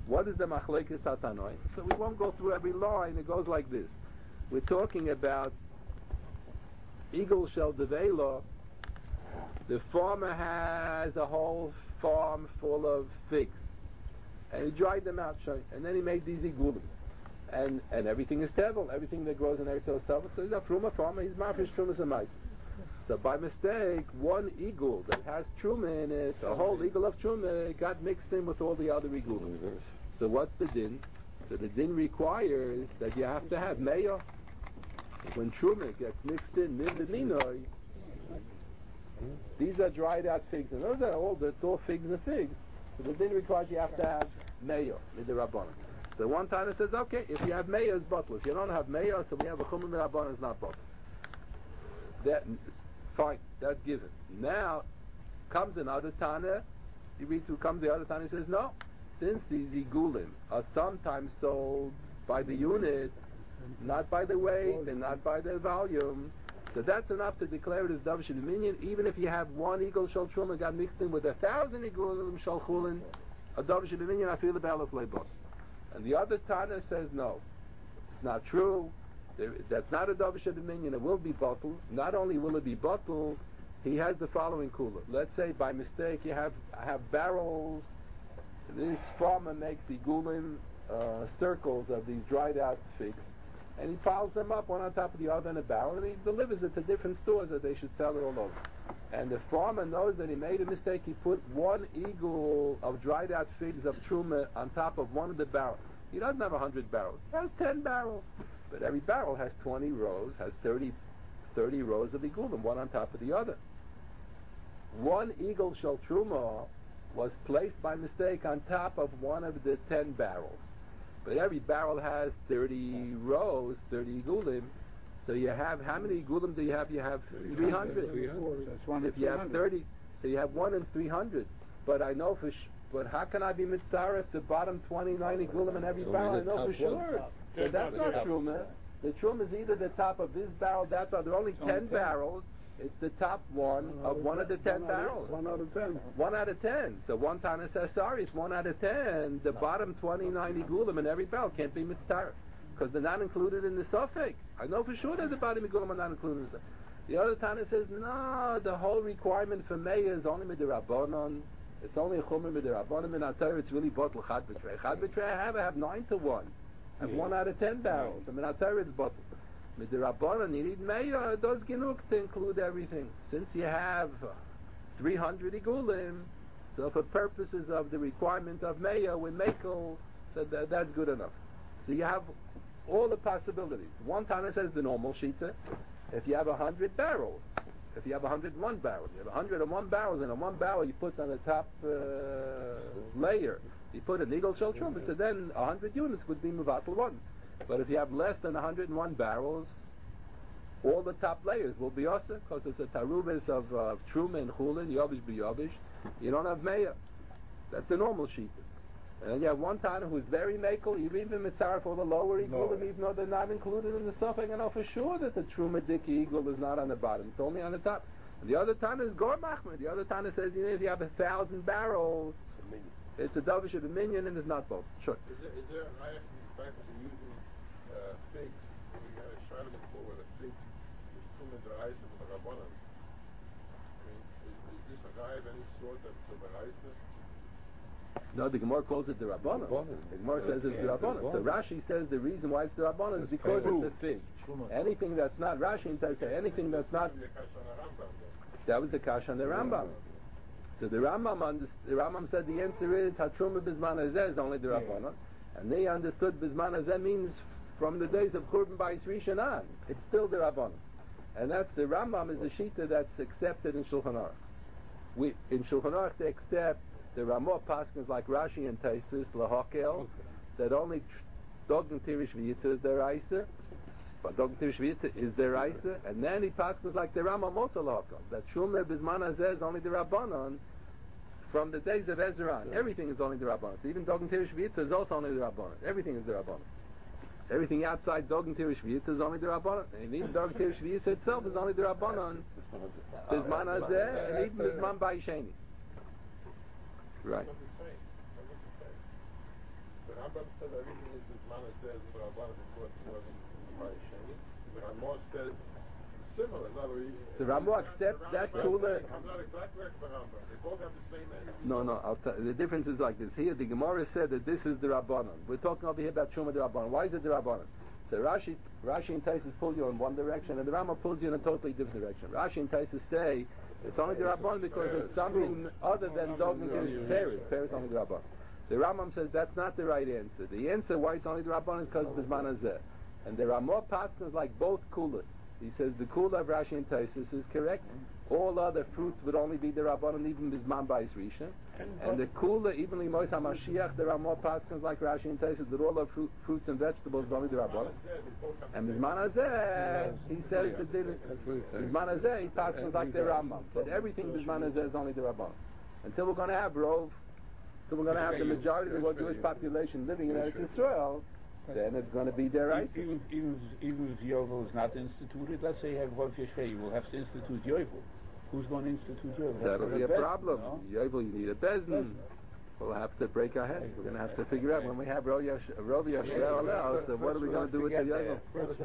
What is the machlekes hatanoi? So we won't go through every line. It goes like this. We're talking about Eagle Shel Devela. The farmer has a whole farm full of figs, and he dried them out, and then he made these igulim, and everything is tevel, everything that grows in Eretz is tevel. So he's a truma farmer. He's mafish trumas and mice. So by mistake, one eagle that has truma in it, a whole eagle of truma, got mixed in with all the other igulim. So what's the din? So the din requires that you have to have mayo. When truma gets mixed in min b'minoi, these are dried out figs, and those are all figs and figs. So the din requires you have to have mayo, midirabbanan. So one time it says, okay, if you have mayo, it's bottle. If you don't have mayo, so we have a chumah midirabbanan, it's not bottle. That fine, that's given. Now comes another Tana. You read through, comes the other Tana. He says, no, since these igulim are sometimes sold by the unit, not by the weight and not by the volume, so that's enough to declare it as davar shel, even if you have one eagle shel truma got mixed in with 1,000 igulim shel chulin, a davar shel I feel the balance leibon. And the other Tana says no, it's not true. That's not a davar shel, it will be bottled. Not only will it be bottled, he has the following kula. Let's say by mistake you have barrels. This farmer makes igulim circles of these dried out figs, and he piles them up one on top of the other in a barrel, and he delivers it to different stores that they should sell it all over. And the farmer knows that he made a mistake. He put one eagle of dried out figs of truma on top of one of the barrels. He doesn't have 100 barrels. He has 10 barrels. But every barrel has 20 rows, has 30 rows of igulim, one on top of the other. One eagle shel truma was placed by mistake on top of one of the 10 barrels. But every barrel has 30 rows, 30 igulim. So you have, how many igulim do you have? You have 300. 300. That's one if you have 30, so you have 1 in 300. But I know but how can I be mitzvah if the bottom 29 igulim in every barrel? I know for sure. So that's not truma. The truma is either the top of this barrel, there are only 10 barrels. It's the top one of one of the 10 barrels. 1 out of 10. 1 out of 10. So one Tana says, sorry, it's 1 out of 10. The bottom 29 igulim in every barrel can't be mitzvah because they're not included in the suffix. I know for sure that the bottom igulim are not included in the suffix. The other Tana says, no, the whole requirement for Meir is only midirabbanan. It's only a chumah midirabbanan. In Atayr, it's really bottle chad b'trei. Chad b'trei, I have 9 to 1. I have 1 out of 10 barrels. I mean, Atayr, it's bottle. Midirabbanan, you need Meir, does genug to include everything. Since you have 300 igulim, so for purposes of the requirement of Meir, with Mekel, so that's good enough. So you have all the possibilities. One Tana says the normal shita. If you have 100 barrels, if you have 101 barrels, you have 101 barrels, and in one barrel you put on the top layer, you put an eagle shel truma, so then 100 units would be mevatel 1. But if you have less than 101 barrels, all the top layers will be also, because it's a tarubis of truma and chulin, yobish b'yobish. You don't have meya. That's the normal sheet. And then you have one Tana who's very mekel, even mitzvah for the lower eagle, even though they're not included in the suffix. I know for sure that the truma diki eagle is not on the bottom; it's only on the top. And the other Tana is Gor Machmer. The other Tana says, if you have 1,000 barrels, it's a davish of a minion, and it's not both. Sure. Is there a raya from the fact that you're using figs? We had a shayla before where the figs was truma deraisa with the rabbanon. I mean, is this a raya of any sort that's a deraisa? No, the Gemara calls it the Rabbanon. The Gemara says it's the Rabbanon. So Rashi says the reason why it's the Rabbanon is because it's a fig. Anything that's not, Rashi says anything that's not, that was the Kash on the Rambam. So the Rambam said the answer is Hatruma Bizman Hazeh is only the Rabbanon. And they understood Bizman Hazeh means from the days of Churban Bayis Rishon on. It's still the Rabbanon. And that's the Rambam is the Shita that's accepted in Shulchan Aruch. In Shulchan Aruch they accept the Ramah Paskins like Rashi and Taisvis Lahakel, that only Dogn Tirish V'yitza is their Isa, but Dogn Tirish V'yitza is their Isa, and then he Paskins like the Ramah Mota Lahakel, that Shumer Bizman Hazeh is only the Rabbanon from the days of Ezra. Everything is only the Rabbanon. So even Dogn Tirish V'yitza is also only the Rabbanon. Everything is the Rabbanon. Everything outside Dogn Tirish V'yitza is only the Rabbanon. And even Dogn Tirish V'yitza itself is only the Rabbanon. Bizman Hazeh, and even Bizman Bayisheni. Right. Rambam said everything is as man says in the Rabban because it wasn't by Sheni. The Ramah says similar. No, the Ramah accepts that Kula. I'm not exactly like the Rambam. They both have the same end. No, the difference is like this. Here, the Gemara said that this is the Rabbanon. We're talking over here about Truma the Rabbanon. Why is it the Rabbanon? So Rashi and Taisus pull you in one direction, and the Rambam pulls you in a totally different direction. Rashi and Taisus say it's only the Rabbanon because it's something other than Dogman to Paris. Paris only the Rabbanon. The Rambam says that's not the right answer. The answer why it's only the Rabbanon is because of Bisman Hazeh. And there are more paskins like both Kulas. He says the Kula of Rashi and Taisus is correct. All other fruits would only be the Rabbanon, even Bisman Bais Rishon. And the Kula, even Limois HaMashiach, there are more paskins like Rashi and Taisus that all of fruits and vegetables is only the Rabbanon. And Bisman Hazeh, he says that Bisman Hazeh, he paskins like the Rambam. That everything Bisman Hazeh is only the Rabbanon. Until we're going to have Rov, until we're going to have the majority of the world Jewish population living in Eretz Yisrael, then it's going to be their right. Even if Yovel is not instituted, let's say you have Wolf Yeshvei, you will have to institute Yovel. Who's going to institute Yovel? That'll be a problem. Yovel, you need a Bezdin. We'll have to break our heads. We're going to have to figure out when we have Rov Yeshvei, so what are we going to do with the Yovel?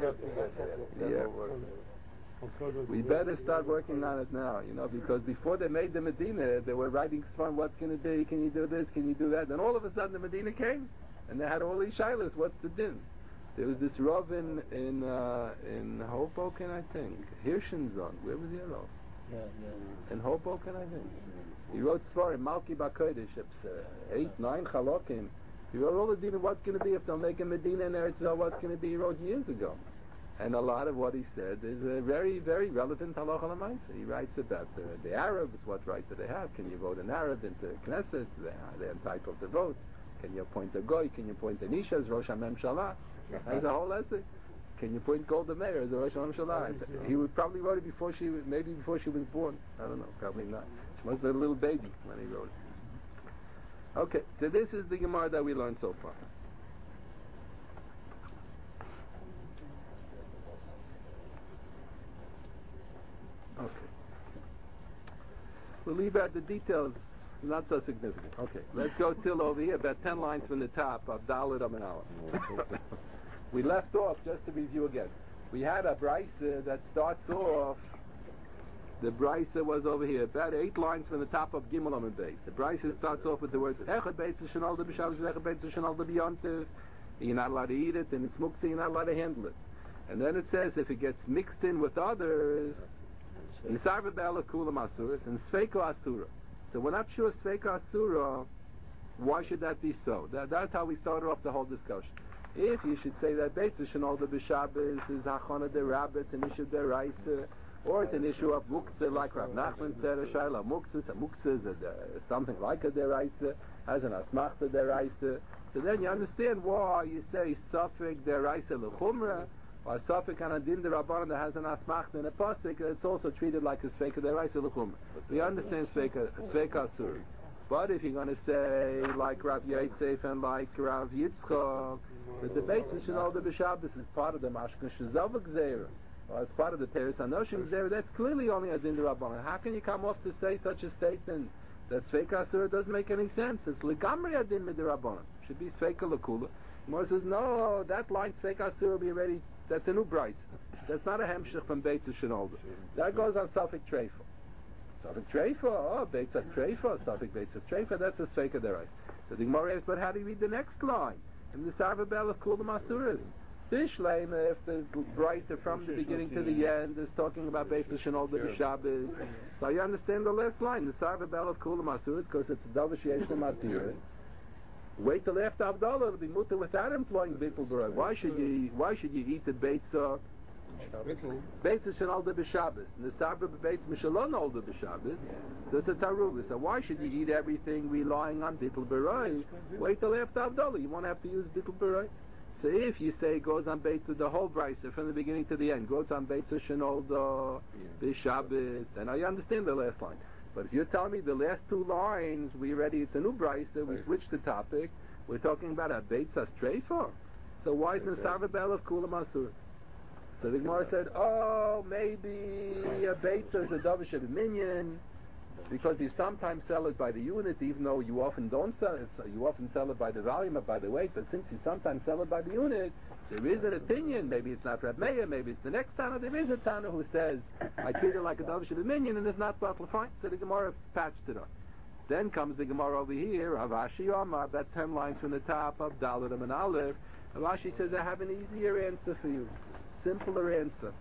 Yeah. We better start working on it now, because before they made the Medina, they were writing fun, what's going to be, can you do this, can you do that? Then all of a sudden the Medina came, and they had all these shilas, what's the din? There was this Rav in Hoboken, I think, Hirschenzon, where was he a Rav? In Hoboken, I think. He wrote Svarim, Malki Bakodesh, 8, 9 Chalokim. He wrote all the din of what's going to be if they'll make a Medina in Eretz Yisrael, what's going to be, he wrote years ago. And a lot of what he said is very, very relevant halacha l'maisa. He writes about the Arabs, what right do they have? Can you vote an Arab into Knesset? They're entitled to vote. Can you appoint a goy? Can you appoint an isha as Rosh HaMemshalah? That's a whole essay. Can you appoint Golda Meir as a Rosh HaMemshalah? He would probably wrote it before she was born. I don't know, probably not. She must have been a little baby when he wrote it. Okay, so this is the Gemara that we learned so far. Okay. We'll leave out the details, not so significant. Okay, let's go till over here, about 10 lines from the top of Dalit Amid Aleph. We left off, just to review again. We had a brisa that starts off, the brisa was over here, about 8 lines from the top of Gimel Amid Beis. The brisa starts off with the words, Echad Beitz Shenal de B'Shabbos, Echad Beitz Shenal de B'Yontev. You're not allowed to eat it, and it's muktzah, you're not allowed to handle it. And then it says, if it gets mixed in with others, Nisarva B'Ela Kulam Asuras, and Sveiko Asura. So we're not sure Sveiko Asura, why should that be so? That's how we started off the whole discussion. If you should say that Beitz Shenol de B'Shabbos is Hachana de Rabbe, it's an issue of Deraisa, or it's an issue of Muktzah, like Rav Nachman said, a Shaila Muktzah, a Muktzah is something like a Deraisa, has an Asmachta Deraisa. So then you understand why you say Safek Deraisa L'Chumra, or Safek Anadin de Rabbanan that has an Asmachta and a Pasik, it's also treated like a Sveika Deraisa L'Chumra. We understand Sveika Asur. But if you're going to say, like Rav Yosef and like Rav Yitzchak, the debate is Shenol de B'Shabbos is part of the Mashkan Shezavak Zera, or as part of the Teres HaNoshim Zera, that's clearly only a Din de Rabbanan. How can you come off to say such a statement that Sveika Asur doesn't make any sense? It's Legamri a Din de Rabbanan. It should be Sveika L'Kula. Moshe says, no, that line Sveika Asur will be ready. That's a new Bryce. That's not a Hemshech from Beit to Shenolda. That goes on Safek Treifa. Safek Treifa, Beit Sas Treifa, Safek Beit Sas Treifa, that's a Sveika Derai. So the Gemara asks, but how do you read the next line? In the Sarva Bel of Kulam Asuras. Bishleim, if the Bryce from the beginning to the end is talking about Beit Sas Shenolda B'Shabbos. So you understand the last line, the Sarva Bel of Kulam Asuras, because it's a Davish Yeshna Matir. Wait till after Abdallah, it'll be mutter without employing Bittul Barai. Why should you eat the Beitzah? Beitzah Shenal de B'Shabbos. And the Sabra B'Beitz Mishalon Ol de B'Shabbos. So it's a Taruva. So why should you eat everything relying on Bittul Barai? Wait till after Abdallah. You won't have to use Bittul Barai. So if you say it goes on Beitzah, the whole Brisa from the beginning to the end, goes on Beitzah Shenal de B'Shabbos, then I understand the last line. But if you're telling me the last 2 lines, it's a new brisa, we switched the topic, we're talking about a Beitzah Streifa. So why is Nesava Bel of Kulam Asur? So the Gemara said, maybe a Beitzah is a Davish of a minion, Because you sometimes sell it by the unit, even though you often don't sell it. So you often sell it by the volume or by the weight. But since you sometimes sell it by the unit, there is an opinion. Maybe it's not Reb Meir, maybe it's the next Tana. There is a Tana who says, I treat it like a Davish of a minion, and it's not bottle. Fine. So the Gemara patched it up. Then comes the Gemara over here, Rav Ashi Omar, about 10 lines from the top of Dalarim and Aleph. Rav Ashi says, I have an easier answer for you. Simpler answer.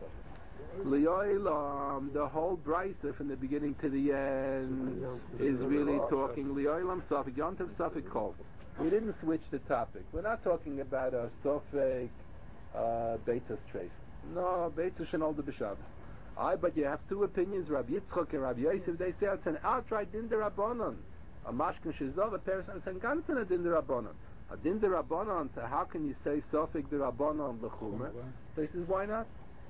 Li'olam, the whole brisa from the beginning to the end is really talking Li'olam Safik, Yontav Safik Kol. We didn't switch the topic. We're not talking about a Safik Beitzos Treif. No, Beitzos Shenol de B'Shabbos. But you have two opinions, Rabbi Yitzchok and Rabbi Yosef. They say it's an outright din derabanan. A mashkin shizov, a person says ganzen a din derabanan. A din derabanan. So how can you say sofik derabanan lechumer? So he says, why not?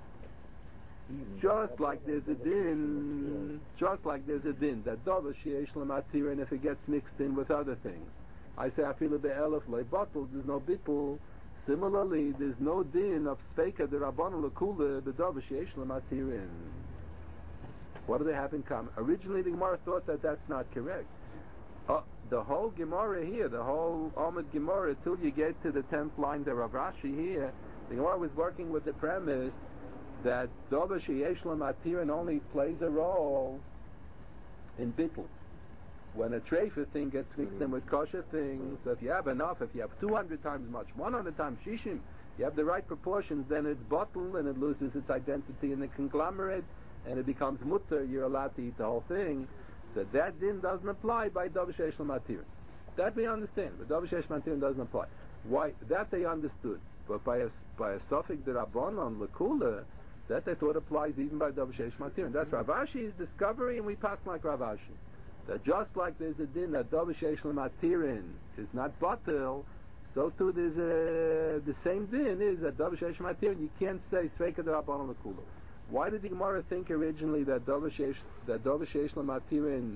Just like there's a din that dover sheyesh lematir, and if it gets mixed in with other things, I say afilu be'elef loy bottle. There's no bittul. Similarly, there's no din of speika derabanan lekula the dover sheyesh lematir. What do they have in common? Originally, the Gemara thought that that's not correct. The whole Gemara here, the whole Amud Gemara, till you get to the 10th line, the Rav Rashi here, the Gemara was working with the premise that Dover Sheyesh Lamatirin only plays a role in Bittul. When a treifa thing gets mixed in with kosher things, so if you have enough, if you have 200 times much, 100 times shishim, you have the right proportions, then it's bottle and it loses its identity in the conglomerate, and it becomes mutter, you're allowed to eat the whole thing. So that din doesn't apply by Dover Sheyesh Lamatirin. That we understand, but Dover Sheyesh Lamatirin doesn't apply. Why? That they understood. But by a Sofik D'Rabbanan Lekula, that they thought applies even by Dover Sheyesh Lamatirin. That's Rav Ashi's discovery, and we pass like Rav Ashi. That just like there's a din that Dover Sheyesh Lamatirin is not batel, so too there's the same din is that Dover Sheyesh Lamatirin, you can't say Sveika D'Rabbanan Lekula. Why did the Gemara think originally that Dover Sheyesh Lamatirin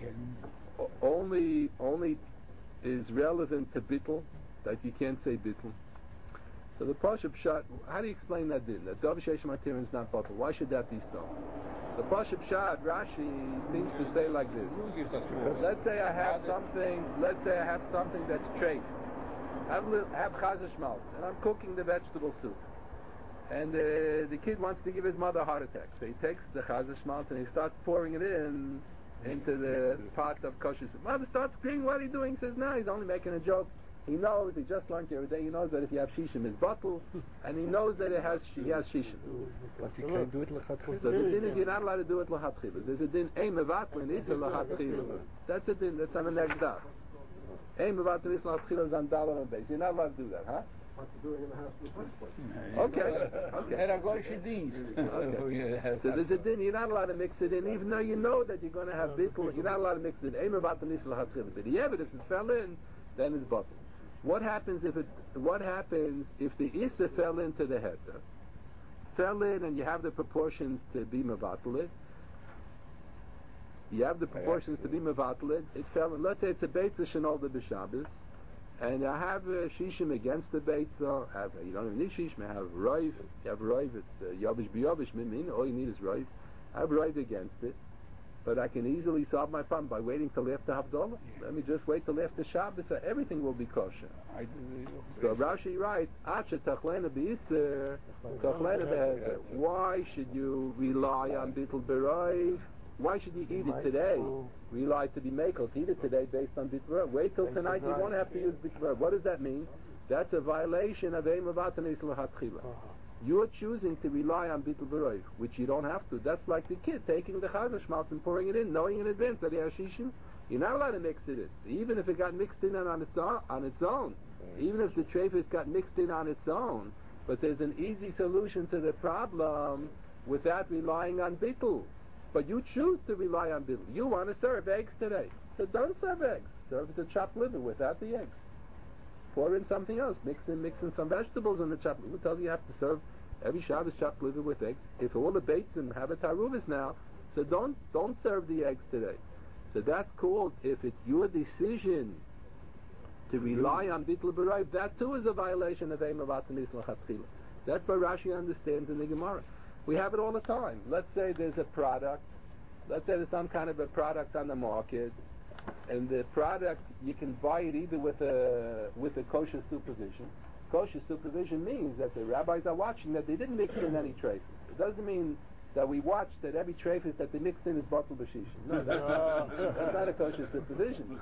only is relevant to bittul, that you can't say bittul? So the Pashup Pshat, how do you explain that din? That Dover Sheyesh Lamatirin is not bittul. Why should that be so? The Pashup Pshat, Rashi seems to say like this. Let's say I have something that's treif. I have chazer schmaltz, and I'm cooking the vegetable soup. And the kid wants to give his mother a heart attack. So he takes the chazer schmaltz and he starts pouring it into the pot of kosher soup. Mother starts screaming, what are you doing? He says, no, he's only making a joke. He knows, he just learned the other day, he knows that if you have shishim, it's bottle, and he knows that he has shishim. But you can't do it l'chatchila. So the din is you're not allowed to do it l'chatchila. There's a din, ein mevatlin is l'chatchila. That's a din, that's on the next daf. Ein mevatlin is l'chatchila is on dollar and base. You're not allowed to do that, huh? Okay. So there's a din, you're not allowed to mix it in, even though you know that you're going to have bittul, you're not allowed to mix it in. Ein mevatlin is l'chatchila. But yeah, but if it fell in, then it's bottle. What happens if the Issa fell into the heter? Fell in and you have the proportions to be mevatel it. You have the proportions to be mevatel it. It fell in. Let's say it's a Beitzah Shenol de B'Shabbos, and I have shishim against the Beitzah. You don't even need shishim. I have roiv. You have roiv. It's yavish b'yavish mimin. All you need is roiv. I have roiv against it. But I can easily solve my problem by waiting till after Havdalah. Let me just wait till after Shabbos, so everything will be kosher. So Rashi writes, why should you rely on bittul beroiv? Why should you eat it today? Rely to be makel, eat it today based on bittul beroiv. Wait till tonight, you won't have to use bittul beroiv. What does that mean? That's a violation of Eim Avatanis L'Hatchila. You're choosing to rely on bittul beroiv, which you don't have to. That's like the kid taking the chazer schmaltz and pouring it in, knowing in advance that he has shishim. You're not allowed to mix it in. Even if it got mixed in on its own, even if the treifus got mixed in on its own, but there's an easy solution to the problem without relying on bittul. But you choose to rely on bittul. You want to serve eggs today, so don't serve eggs. Serve the chopped liver without the eggs. Pour in something else. Mix in some vegetables in the chopped liver. Who tells you have to serve every Shabbos chopped liver with eggs? If all the beitzim have a taruvas now, so don't serve the eggs today. So that's called, if it's your decision to rely on bittul beroiv, that too is a violation of Eim Avatanis L'Chatchila. That's what Rashi understands in the Gemara. We have it all the time. Let's say there's a product Let's say there's some kind of a product on the market, and the product, you can buy it either with a kosher supervision. Kosher supervision means that the rabbis are watching that they didn't mix in any trefus. It doesn't mean that we watch that every trefus that they mixed in is batel b'shishin. No, that's not a kosher supervision.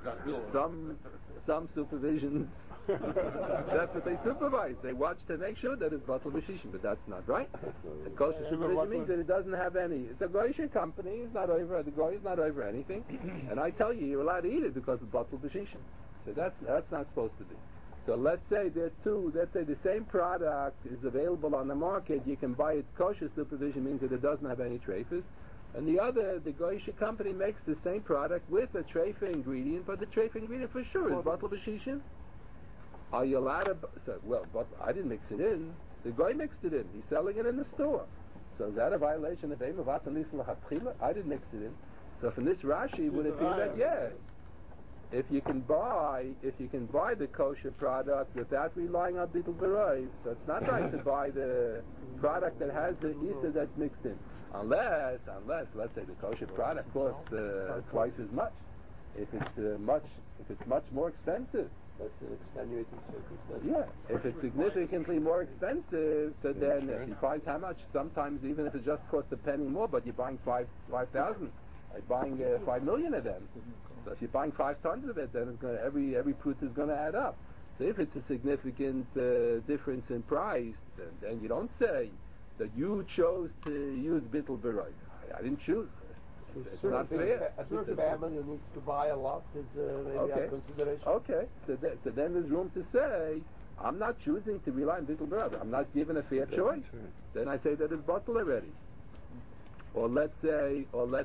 Some supervisions, that's what they supervise. They watch to make sure that it's batel b'shishin, but that's not right. A kosher supervision means that it doesn't have any. It's a goyish company. It's not over. The goy is not over anything. And I tell you, you're allowed to eat it because it's batel b'shishin. So that's not supposed to be. So let's say the same product is available on the market, you can buy it. Kosher supervision means that it doesn't have any trefus. And the goyish company makes the same product with a trefa ingredient, but the trefa ingredient for sure is batel b'shishin. Are you allowed to, but I didn't mix it in. The guy mixed it in. He's selling it in the store. So is that a violation of Eim Avat Anis L'Chatchila? I didn't mix it in. So from this Rashi, would it be that, yes, if you can buy the kosher product without relying on bittul b'rov, so it's not right to buy the product that has the isa that's mixed in, unless let's say the kosher product costs twice as much. If it's much more expensive, That's an extenuating circumstance. yeah. If it's significantly more expensive, so then if he buys how much? Sometimes even if it just costs a penny more, but you're buying 5,000. You're buying 5 million of them. So if you're buying 5 tons of it, then it's going every prut is going to add up. So if it's a significant difference in price, then you don't say that you chose to use bittul b'rov. I didn't choose. It's not fair. A certain family who needs to buy a lot is maybe a consideration. Okay, so then there's room to say, I'm not choosing to rely on bittul b'rov. I'm not given a fair choice. Then I say that it's batel already. Or let's say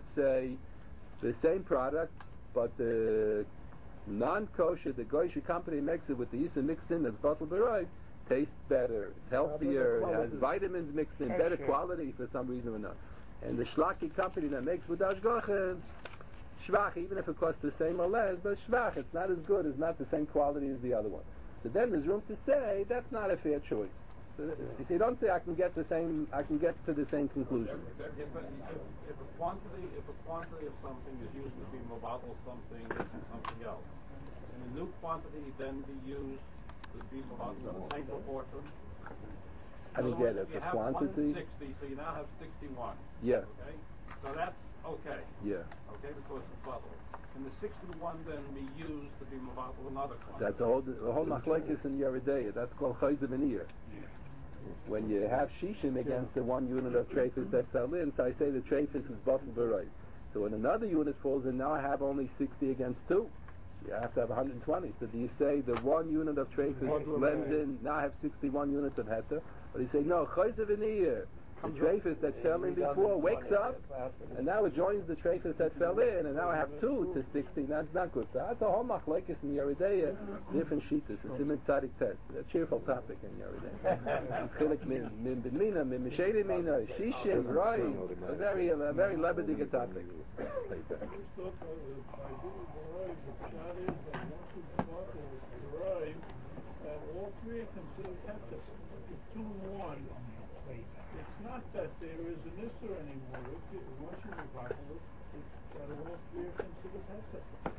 the same product, but the non-kosher, the goyish company makes it with the isa mixed in as batel b'rov, tastes better, it's healthier, it has vitamins mixed in, better quality for some reason or not. And the shlaki company that makes with ashgacha, shvach, even if it costs the same or less, but shvach, it's not as good, it's not the same quality as the other one. So then there's room to say that's not a fair choice. So if you don't say I can get to the same conclusion. If a quantity of something is used to be mevatel something else, and a new quantity then be used to be mevatel in the same proportion. I don't get it. The quantity. 160, so you now have 61. Yeah. Okay. So that's okay. Yeah. Okay, because it's bottle. And the 61 then be used to be mevatel another quantity. That's the whole machlekes in Yeridei. That's called chayzer v'niyah. When you have shishim against the 1 unit of trefus that fell in, so I say the trefus is batel b'rov. So when another unit falls in, now I have only 60 against 2. You have to have 120. So do you say the 1 unit of trefus blends in, now I have 61 units of heter? Or do you say, no, chayzer v'niyah, the trefus that fell in before wakes up, and now it joins the trefus that fell in, and now I have 2 to 60. That's not good. So that's a whole machlekes in Yeridei, different shittas. It's a tzadik test. A cheerful topic in Yeridei. Chilik min b'mina, min mishaydi mina, shishim, right? A very lebediga topic. All three are considered heter. It's 2 and 1. It's not that there is an issur anymore. Once you mevatel it, that all three are considered heter.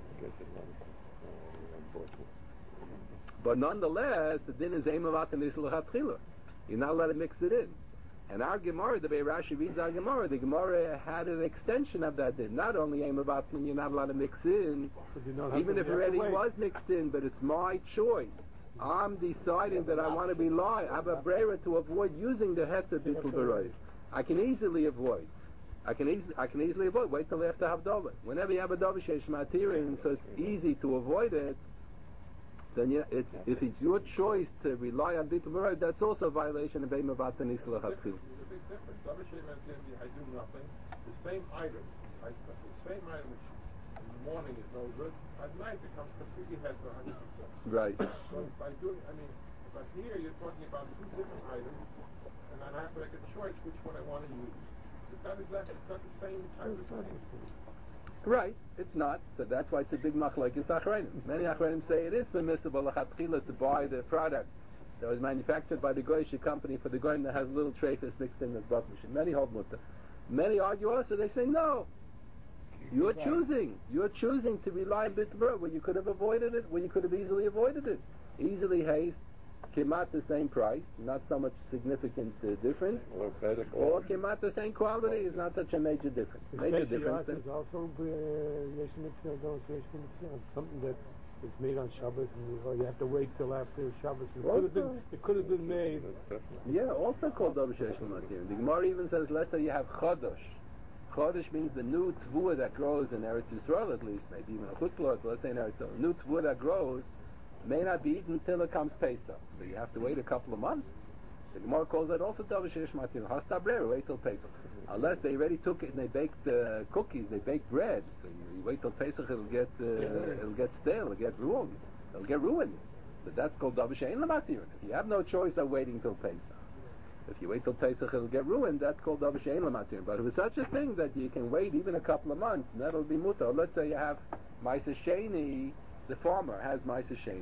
But nonetheless, the din is Eim Avat Anis L'Chatchila. You're not allowed to mix it in. And our Gemara, the way Rashi reads our Gemara, the Gemara had an extension of that din. Not only Eim Avat, you're not allowed to mix in, even if it already was mixed in, but it's my choice. I'm deciding that I want to rely. I have a brera to avoid using the heter bittul b'rov. I can easily avoid. Wait till after Havdalah. Whenever you have a davar sheish matirin, so it's easy to avoid it. Then if it's your choice to rely on bittul b'rov, that's also a violation of Eim Avat Anis L'Chatchila. There's a big difference. Davar sheish matirin, I do nothing. The same item which in the morning is no good, at night becomes completely head for 100%. Right. So but here you're talking about 2 different items, and I have to make a choice which one I want to use. It's not the same type of thing. Right, it's not. So that's why it's a big machlekes achronim. Many achronim say it is permissible l'chatchila to buy the product that was manufactured by the goyish company for the goyim that has little trefus mixed in with batel b'shishin. Many hold mutter. Many argue also. They say no. You're choosing to rely on bitbur when you could have avoided it, when you could have easily avoided it. Easily haste, kemat the same price, not so much significant difference, Or better or quality. kemat the same quality is not such a major difference. Major difference. Is also something that is made on Shabbos, and you have to wait till after Shabbos. It could have been made. Yeah, also called Davar Sheish L'Matir. The Gemara even says, let's say you have Chodosh. Chodesh means the new tvua that grows in Eretz Yisrael, at least, maybe even a chutzlot, let's say in Eretz Yisrael. New tvua that grows may not be eaten until it comes Pesach. So you have to wait a couple of months. The Gemara calls that also Davar Sheish Matir. Hastabrera, wait till Pesach. Unless they already took it and they baked cookies, they baked bread. So you wait till Pesach, it'll get stale, it'll get ruined. So that's called Davar Sheish Matir. If you have no choice of waiting till Pesach, if you wait till Pesach, it'll get ruined. That's called Davar She'ein L'Matir. But if it's such a thing that you can wait even a couple of months, and that'll be mutar. Let's say you have Ma'aser Sheni, the farmer has Ma'aser Sheni.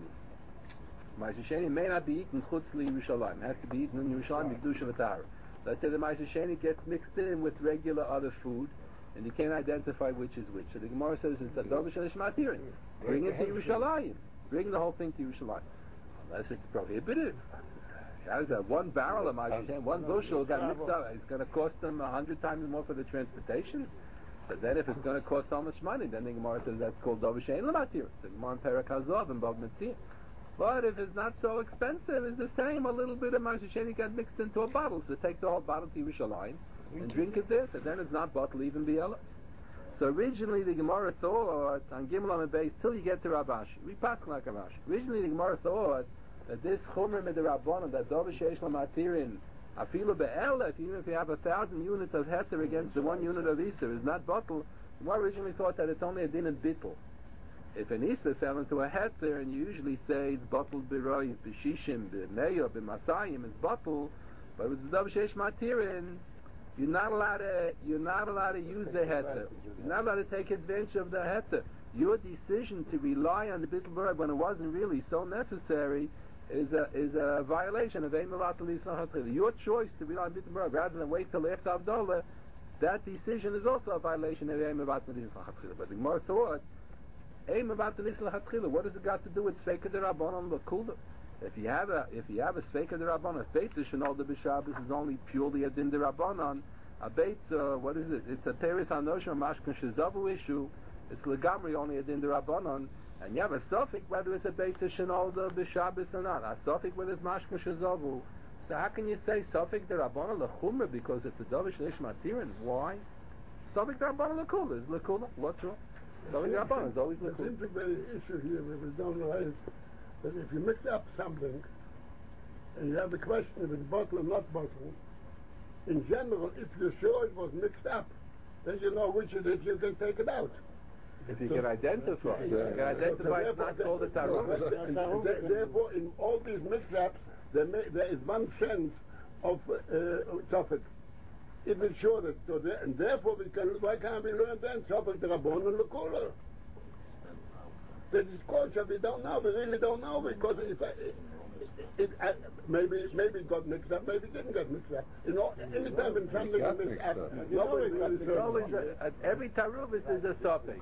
Ma'aser Sheni may not be eaten chutz Yerushalayim. It has to be eaten in Yerushalayim, Kedusha v'Tahara. Let's say the Ma'aser Sheni gets mixed in with regular other food, and you can't identify which is which. So the Gemara says it's a Davar She'ein L'Matir. Bring it to Yerushalayim. Bring the whole thing to Yerushalayim. Unless it's prohibited. How's that? One barrel of Ma'aser, one bushel got mixed up. It's going to cost them 100 times more for the transportation. So then, if it's going to cost so much money, then the Gemara says that's called Davar She'ein L'Matir. It's the Gemara in Perek Hazov and Bava Metzia. But if it's not so expensive, it's the same. A little bit of Ma'aser Sheni got mixed into a bottle. So take the whole bottle to Yerushalayim and drink it there. So then it's not bottle even bi'ela. So originally the Gemara thought on Gimel on the base till you get to Rav Ashi. We pass like Rav Ashi. Originally the Gemara thought that this Chomer Midirabbanan, that Davar Sheish L'Matirin, Afilu Be'elef, even if you have 1,000 units of Heter against the 1 unit of Isser, is not bottle. Gemara originally thought that it's only a din and bittul. If an Isser fell into a Heter, and you usually say it's bottle B'roi, B'shishim, B'meyo, B'masayim, it's bottle, but with the Davar Sheish Matirin, you're not allowed to use the Heter. You're not allowed to take advantage of the Heter. Your decision to rely on the bittul b'roi when it wasn't really so necessary is a violation of Ein Mevatel Yisrael Hatchila. Your choice to rely on bittul b'roi rather than wait till after Havdalah, that decision is also a violation of Ein Mevatel Yisrael Hatchila. But the Gemara thought, Ein Mevatel Yisrael Hatchila, what does it got to do with Sveika D'Rabbanan L'Kula? If you have a Sveika D'Rabbanan, a Beit Shenol de B'Shabbos is only purely a Din D'Rabbanan. A Beit, what is it? It's a Teres HaNoshim Mashkan Shezavu issue. It's legamri only a din d'Rabbanan, and you have a suffix whether it's a Beit Shenol de B'Shabbos or not. A suffix whether it's Mashkan Shezavu. So how can you say suffix d'Rabbanan l'chumra because it's a Davar Sheish Matirin? Why? Suffix d'Rabbanan l'kula is l'kula. What's wrong? Suffix d'Rabbanan is always l'kula. The integrated issue here that we don't realize that if you mix up something and you have the question if it's bottle or not bottle, in general, if you're sure it was mixed up, then you know which it is, you can take it out. If you can identify, it's not called a tarot. Therefore, in all these mix-ups, there is one sense of suffix. If it's sure that, and therefore why can't we learn then suffix the Rabbon and the Kola? That is culture, we don't know, we really don't know, because maybe it got mixed up, maybe it didn't get mixed up. You know, anytime when something is mixed up, nobody really knows. Every taruvis is a suffix.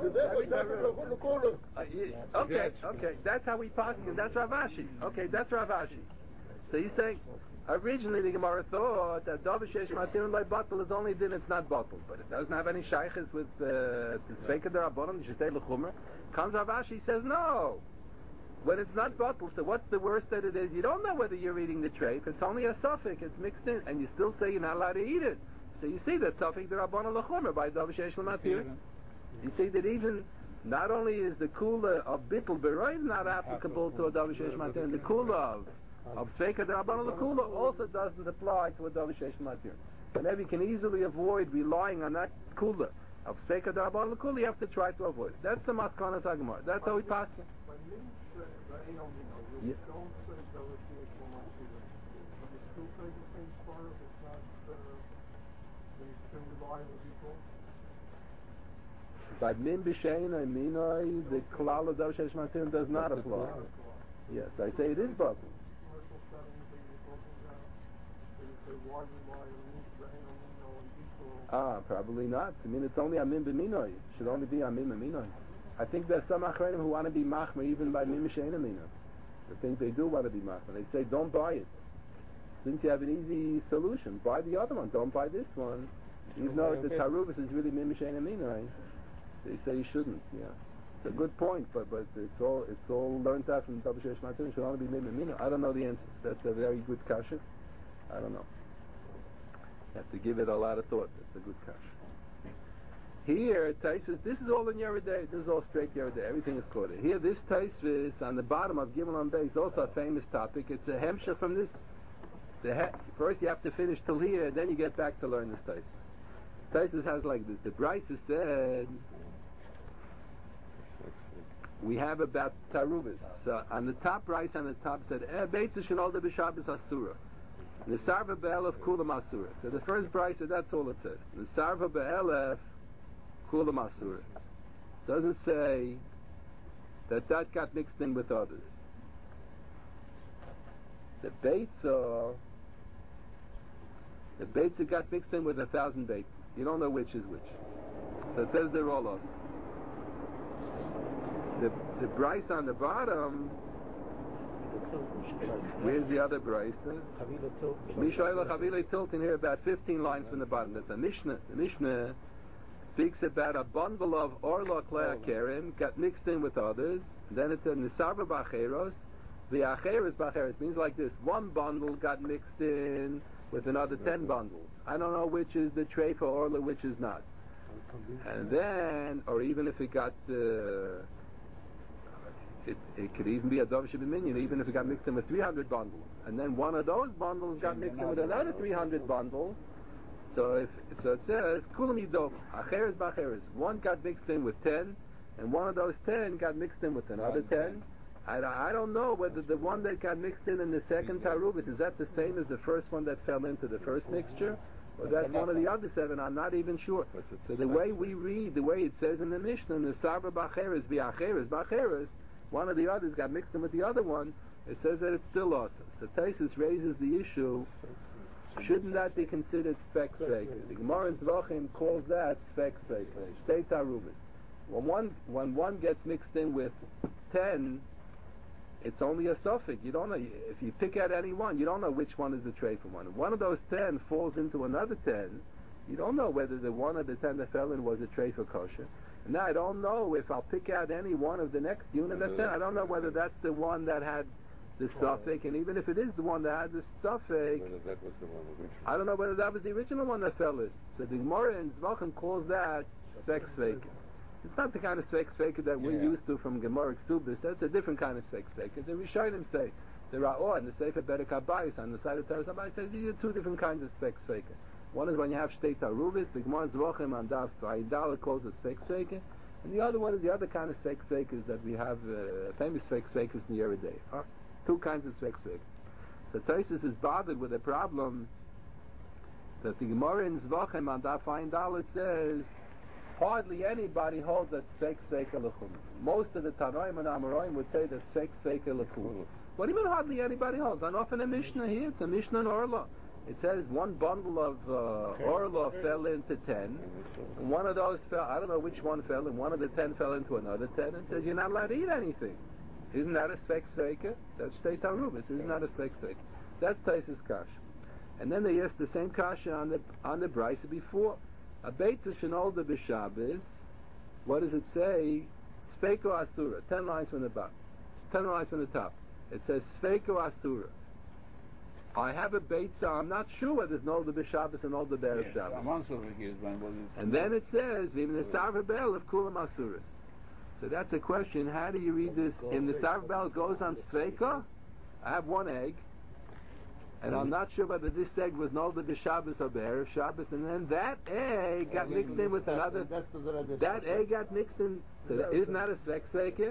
Okay, that's how we pass it. That's Rav Ashi. Okay, that's Rav Ashi. So he's saying, originally the Gemara thought that Davar Sheish Matirin by bottle is only din, it's not bottle, but it doesn't have any shaykhs with the Sveika D'Rabbanan, you should say l'chumra. Comes Rav Ashi, says no. When it's not bottle, so what's the worst that it is? You don't know whether you're eating the treif. It's only a suffix, it's mixed in, and you still say you're not allowed to eat it. So you see that suffix D'Rabbanan l'chumra by Davar Sheish Matirin. You see that even not only is the kula of bittul b'roi not applicable to a Davar Sheish Matirin, the kula of Sveika D'Rabbanan l'kula also doesn't apply to a Davar Sheish Matirin. Whenever you can easily avoid relying on that kula of Sveika D'Rabbanan l'kula, you have to try to avoid it. That's the Maskanas HaGemara. That's how we pass it. You don't say Davar Sheish Matirin. You still say the same story if it's not, then you can rely on the people. By min b'shein and minoi, the klal of Davar Sheish Matirin does not apply. Yes, I say it is bottle. Commercial settings that you're talking about, so you say Probably not. I mean, it's only Amin B'minoi. It should only be Amin B'minoi. I think there's some Achreinim who want to be Machmer even by Mim Shein Aminoi. I think they do want to be Machmer. They say, don't buy it. Since you have an easy solution, buy the other one. Don't buy this one. Even though the Tarubis is really Mim Shein Aminoi, they say you shouldn't. Yeah. It's a good point, but it's all learned out from Davar Sheish Matin. It should only be Mim Aminoi. I don't know the answer. That's a very good kasha. I don't know. You have to give it a lot of thought. It's a good kasha. Here, Taisus, this is all in Yeridei. This is all straight Yeridei. Everything is quoted. Here, this Taisus on the bottom of Gimel on Beis, also a famous topic. It's a hemshah from this. First you have to finish till here, then you get back to learn this Taisus. Taisus has like this. The Brisa said, we have about Tarubis. So on the top Brisa, on the top said, Beitzu shenolda b'Shabbos asura. The Sarva Be'elef Kulam Asura. So the first Brisa, that's all it says. The Sarva Be'elef Kulam Asura. Doesn't say that got mixed in with others. The Beitza got mixed in with 1,000 Beitza. You don't know which is which. So it says they're all lost. The Brisa on the bottom, where's the other Brisa? Mishaila Chavila Tilt in here about 15 lines from the bottom. That's a Mishnah. The Mishnah speaks about a bundle of Orla Klei Kerim got mixed in with others. Then it said Nisarva Bacheros. The Acheres Bacheros means like this. One bundle got mixed in with another 10 bundles. I don't know which is the tray for Orla, which is not. And then, or even if it got it could even be a Dov Shebiminion, even if it got mixed in with 300 bundles. And then one of those bundles got mixed in with another 300 bundles. So it says, Kulam Yidov, Acheres Bacheres. One got mixed in with 10, and one of those 10 got mixed in with another 10. I don't know whether the one that got mixed in the second Tarubis, is that the same as the first one that fell into the first mixture? Or that's one of the other 7, I'm not even sure. So the way we read, the way it says in the Mishnah, the Sarva Bacheres, V'Acheres Bacheres, one of the others got mixed in with the other one, it says that it's still awesome. So Taisus raises the issue, shouldn't that be considered Spek Sveika? The Gemara in Zvachim calls that Spek Sveika, Shtei Tarubis. When one gets mixed in with 10, it's only a suffix. You don't know, if you pick out any one, you don't know which one is the tray for one. If one of those 10 falls into another 10, you don't know whether the one of the 10 that fell in was a tray for kosher. And now I don't know if I'll pick out any one of the next unit that's there. I don't know whether that's the one that had the suffix, and even if it is the one that had the suffix, I don't know whether that was the original one that fell in. So the Gemara in Zvachim calls that Spek Sveika. It's not the kind of Spek Sveika that we're used to from Gemara Ksubis. That's a different kind of Spek Sveika. The Rishonim say, the Ra'or and the Sefer Berek HaBayis on the side of Teres HaBayis says these are two different kinds of Spek Sveika. One is when you have Shtei Tarubis, the Gemara Zvachim on Daf Aydala calls it Spek Sveika, and the other one is the other kind of Spek Sveikas that we have, famous Spek Sveikas in Yeridei. Two kinds of Spek Sveikas. So Taisus is bothered with a problem that the Gemara in Zvachim on Daf Aydala says hardly anybody holds that Spek Sveika L'chum. Most of the Tanoim and Amoraim would say that Spek Sveika L'chum. What do you mean hardly anybody holds? And often a Mishnah here, it's a Mishnah in Orla. It says one bundle of Orla fell into 10, and one of those fell, I don't know which one fell, and one of the 10 fell into another 10, and says you're not allowed to eat anything. Isn't that a Spek Sveika? That's Shtei Tarubis. Isn't that a Spek Sveika? That's Taisus Kasha. And then they asked the same Kasha on the Brisa before. A Beitza Shenolda B'Shabbos, what does it say? Sveiko Asura. 10 lines from the bottom. 10 lines from the top. It says Sveiko Asura. I have a Beitza, I'm not sure whether it's Nolda B'Shabbos and Nolda B'Erev Shabbos. And then it says, V'im the Sarva Bel of Kulam Asuras. So that's a question, how do you read this? In the Sarva Bel goes on Sveiko, I have one egg, and I'm not sure whether this egg was Nolda B'Shabbos or B'Erev Shabbos, and then that egg got mixed in with another, that egg got mixed in, so that, isn't that a Sveika?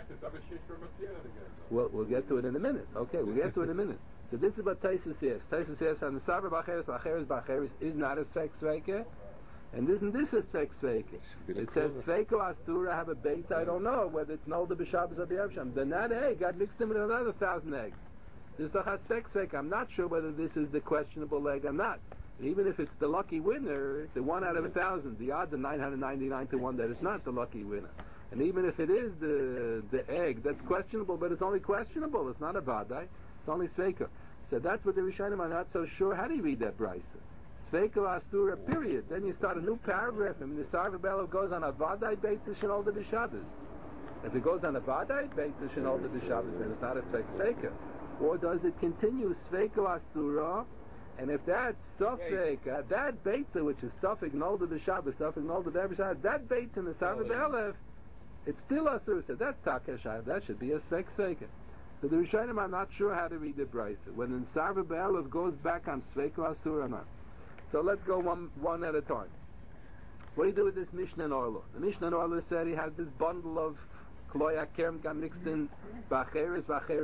We'll get to it in a minute. Okay, we'll get to it in a minute. So this is what Taisus says. Taisus says on the Sarva Bacheres, Acheres Bacheres is not a Spek Sveika, and isn't this a Spek Sveika? It says Sveiko Asura have a bait. I don't know whether it's Nolda B'Shabbos or B'Erev Shabbos. Then that egg got mixed in with another 1,000 eggs. This is the chasvek. I'm not sure whether this is the questionable egg or not. And even if it's the lucky winner, the 1 out of 1,000, the odds are 999 to 1 that it's not the lucky winner. And even if it is the egg that's questionable, but it's only questionable, it's not a vadai, it's only sveika. So that's what the Rishonim are not so sure. How do you read that brisa? Sveika asura, period. Then you start a new paragraph, and the Sarvabelo goes on a vadai beitzah shenolda b'Shabbos. If it goes on a vadai beitzah shenolda b'Shabbos, then it's not a sveika. Or does it continue sveika asura? And if that suffix, that beitzah, which is suffix nolda b'Shabbos, suffix nolda b'Shabbos, that beitzah in the Sarvabelo, it's still asura. So that's takashai. That should be a sveika. So the Rishonim are not sure how to read the brisa. When in Sarva Be'alev goes back on Sveiko Asur or not. So let's go one at a time. What do you do with this Mishnah and Orlo? The Mishnah and Orlo said he had this bundle of Kloya Kerm got mixed in Bacheres.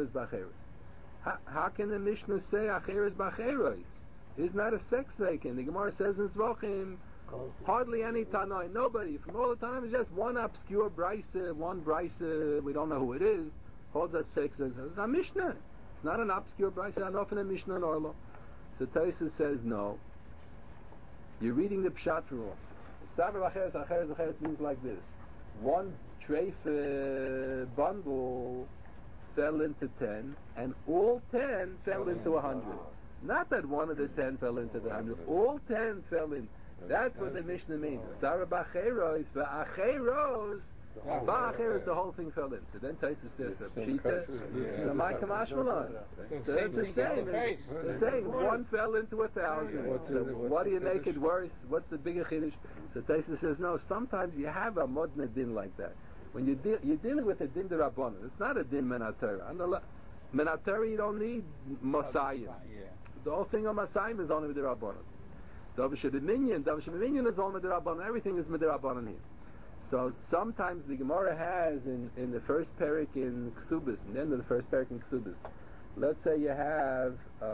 How can the Mishnah say Acheres Bacheres? Isn't that a Sveik? The Gemara says in Zvachim, hardly any Tanai, nobody. From all the time, it's just one obscure brisa, we don't know who it is. Holds that six says it's a Mishnah. It's not an obscure brisa. Not often a Mishnah and Orlo. So Taisa says no. You're reading the pshat wrong. Savar acheres means like this: one treif bundle fell into 10, and all 10 fell into 100. Not that one of the 10 fell into the 100. All 10 fell in. That's what the Mishnah means. Savar b'acheros v'acheros. Ba'acher is the whole thing fell in. So then Taisus says, Pshita, my Kamashmalan. So that's the same. They're saying one fell into 1,000. So what do you make it worse? What's the bigger chiddush? So Taisus says, no, sometimes you have a modna din like that. When you're dealing with a din derabbanan, it's not a din menatera. Menatera you don't need Masayim. The whole thing of Masayim is only with the Rabbanan. Davashe b'minyan is only with the Rabbanan. Everything is with the Rabbanan here. So sometimes the Gemara has in the first parak in Ksubis, and the end of the first parak in Ksubis. Let's say you have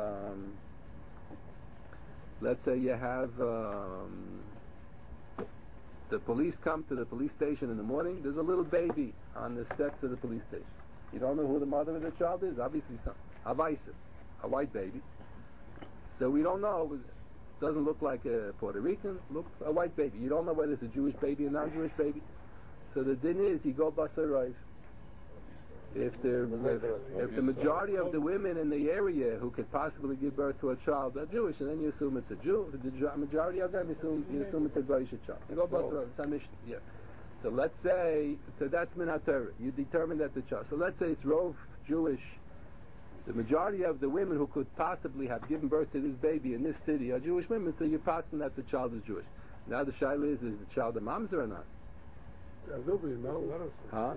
the police come to the police station in the morning. There's a little baby on the steps of the police station. You don't know who the mother of the child is. Obviously, a white baby. So we don't know. Doesn't look like a Puerto Rican, looks a white baby. You don't know whether it's a Jewish baby or non-Jewish baby. So the din is, you go basarayv. If the majority of the women in the area who could possibly give birth to a child are Jewish, and then you assume it's a Jew. The majority of them, you assume it's a Goyish child. You go basarayv. It's a Mishnah. Yeah. So let's say, that's min haTorah. You determine that the child. So let's say it's Rov Jewish. The majority of the women who could possibly have given birth to this baby in this city are Jewish women, so you're passing that the child is Jewish. Now the shaila is the child a mamzer or not? Huh?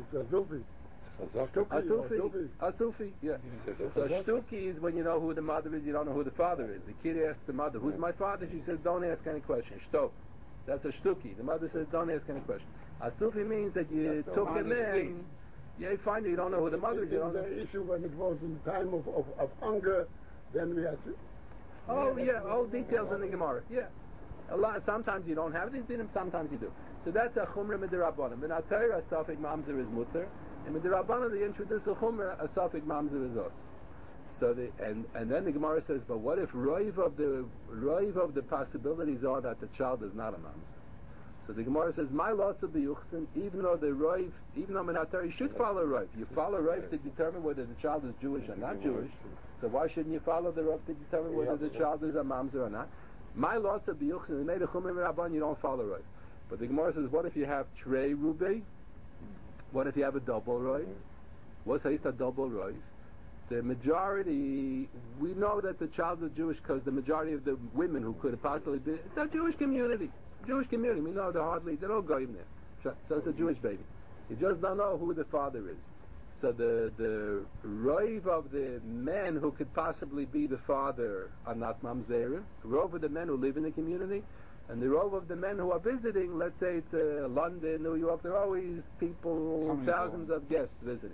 Asufi, yeah. So shtuki is when you know who the mother is, you don't know who the father is. The kid asks the mother, who's my father? She says, don't ask any question. Shtok. That's a shtuki. The mother says, don't ask any question. Asufi means that you took him in. Yeah, finally you don't know who the mother is. The issue when it was in time of hunger, then we had to... Oh yeah, all details in the Gemara. Yeah. Sometimes you don't have these dinim, sometimes you do. So that's a chumrah midirabbanan. In Atayra, a safek mamzer is mutter. And midirabbanan, they introduce a chumrah, a safek mamzer is us. So and then the Gemara says, but what if roiv of the possibilities are that the child is not a mamzer? So the Gemara says, my loss of the yuchsin, even though Menatari should follow Rav. You follow Rav to determine whether the child is Jewish or not Jewish. So why shouldn't you follow the Rav to determine whether the child is a mamzer or not? My loss of the yuchsin, made a chumim rabban, you don't follow Rav. But the Gemara says, what if you have trei rubi? What if you have a double Rav? What's a double Rav? The majority, we know that the child is Jewish because the majority of the women who could have possibly been, it's a Jewish community. Jewish community, we know they're all goyim there. So it's a Jewish baby. You just don't know who the father is. So the rove of the men who could possibly be the father are not mamzerim. The rove of the men who live in the community, and the rove of the men who are visiting, let's say it's London, New York, there are always people, thousands of guests visiting.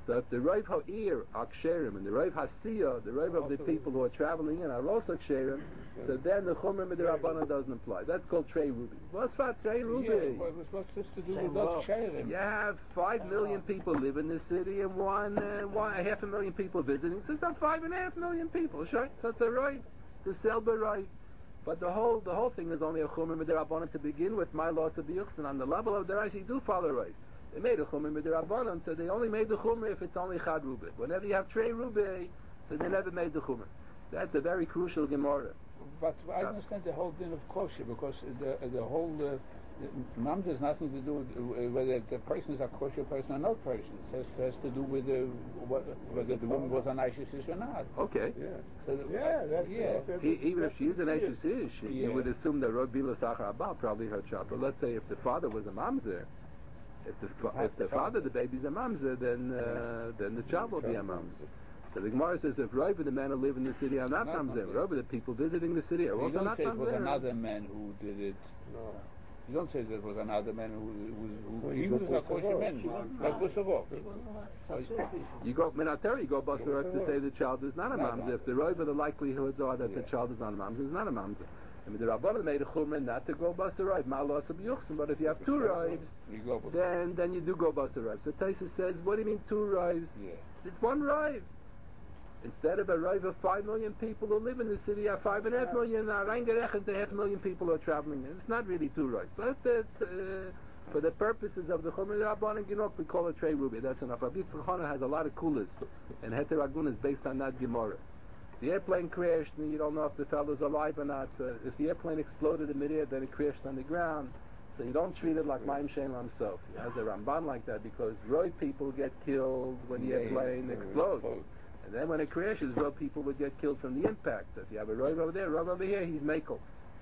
So if the Rav Ha'ir are ksherim and the Rav Hasiya, the Rav of the people who are traveling in are also ksherim, so then the Chumra Midirabbanan doesn't apply. That's called Trei Rubi. What's that Trei Rubi? Yeah, what's this to do with those ksherim? You have 5 million people live in the city and half a million people visiting. So it's not 5.5 million people, right? So it's a right, the Selber right. But the whole thing is only a Chumra Midirabbanan to begin with. My loss of the Yuchsin on the level of the Rashi, you do follow right. They made a Chumra Midirabbanan, so they only made the Chumra if it's only Chad Rubi. Whenever you have Trei Rubi, so they never made the Chumra. That's a very crucial Gemara. But I understand the whole din of kosher, because the whole mamzer has nothing to do with whether the person is a kosher person or not person. It has to do with whether the woman was an Aishis or not. Okay. Yeah. So Even if she is an Aishis, you would assume that Rav Bila Sachar Abba probably her child. But let's say if the father was a mamzer, if the father the baby's a mamzer, then the child will be a mamzer. So the Gemara says if Rav and the men who live in the city are not mamzer, Rav the people visiting the city are also not mamzer. You don't say it was another man who did it. No. You don't say that it was another man who he was a kosher man, like Busavov. You go Minateri, you go Basar to say the child is not a mamzer. If the Rav the likelihoods are that the child is not a mamzer, it's not a mamzer. I mean, the Rabbanan made a chumrah not to go bust a rive, malos of yuchsim. But if you have 2 rives, then you do go bust a rive. So Taisa says, what do you mean 2 rives? Yeah. It's 1 rive. Instead of a rive of 5 million people who live in the city, you have 5.5 million. Reingerechnet to 500,000 people who are traveling in. It's not really 2 rives, but it's for the purposes of the chumrah Rabbanan, we call it Trei Rubi. That's enough. Rabbi Tzchana has a lot of kulas, and Heter Agun is based on that Gemara. The airplane crashed, and you don't know if the fellow's alive or not. So if the airplane exploded in midair, then it crashed on the ground. So you don't treat it like Maim Shem himself. He has a Ramban like that because Roy people get killed when the airplane explodes. And then when it crashes, Roy people would get killed from the impact. So if you have a Roy over there, Roy over here, he's Mekel.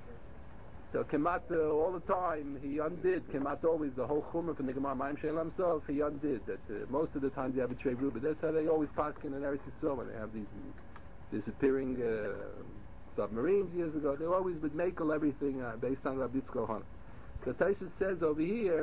So Kemat all the time, he undid. Kemat always, the whole Chumrah from the Gemara Maim Shem himself, he undid. That most of the time you have a Trei Rubi. That's how they always paskin in Eretz Yisrael when they have these disappearing submarines years ago. They always would make everything based on Rabbi Tzkohan. So Taisa says over here,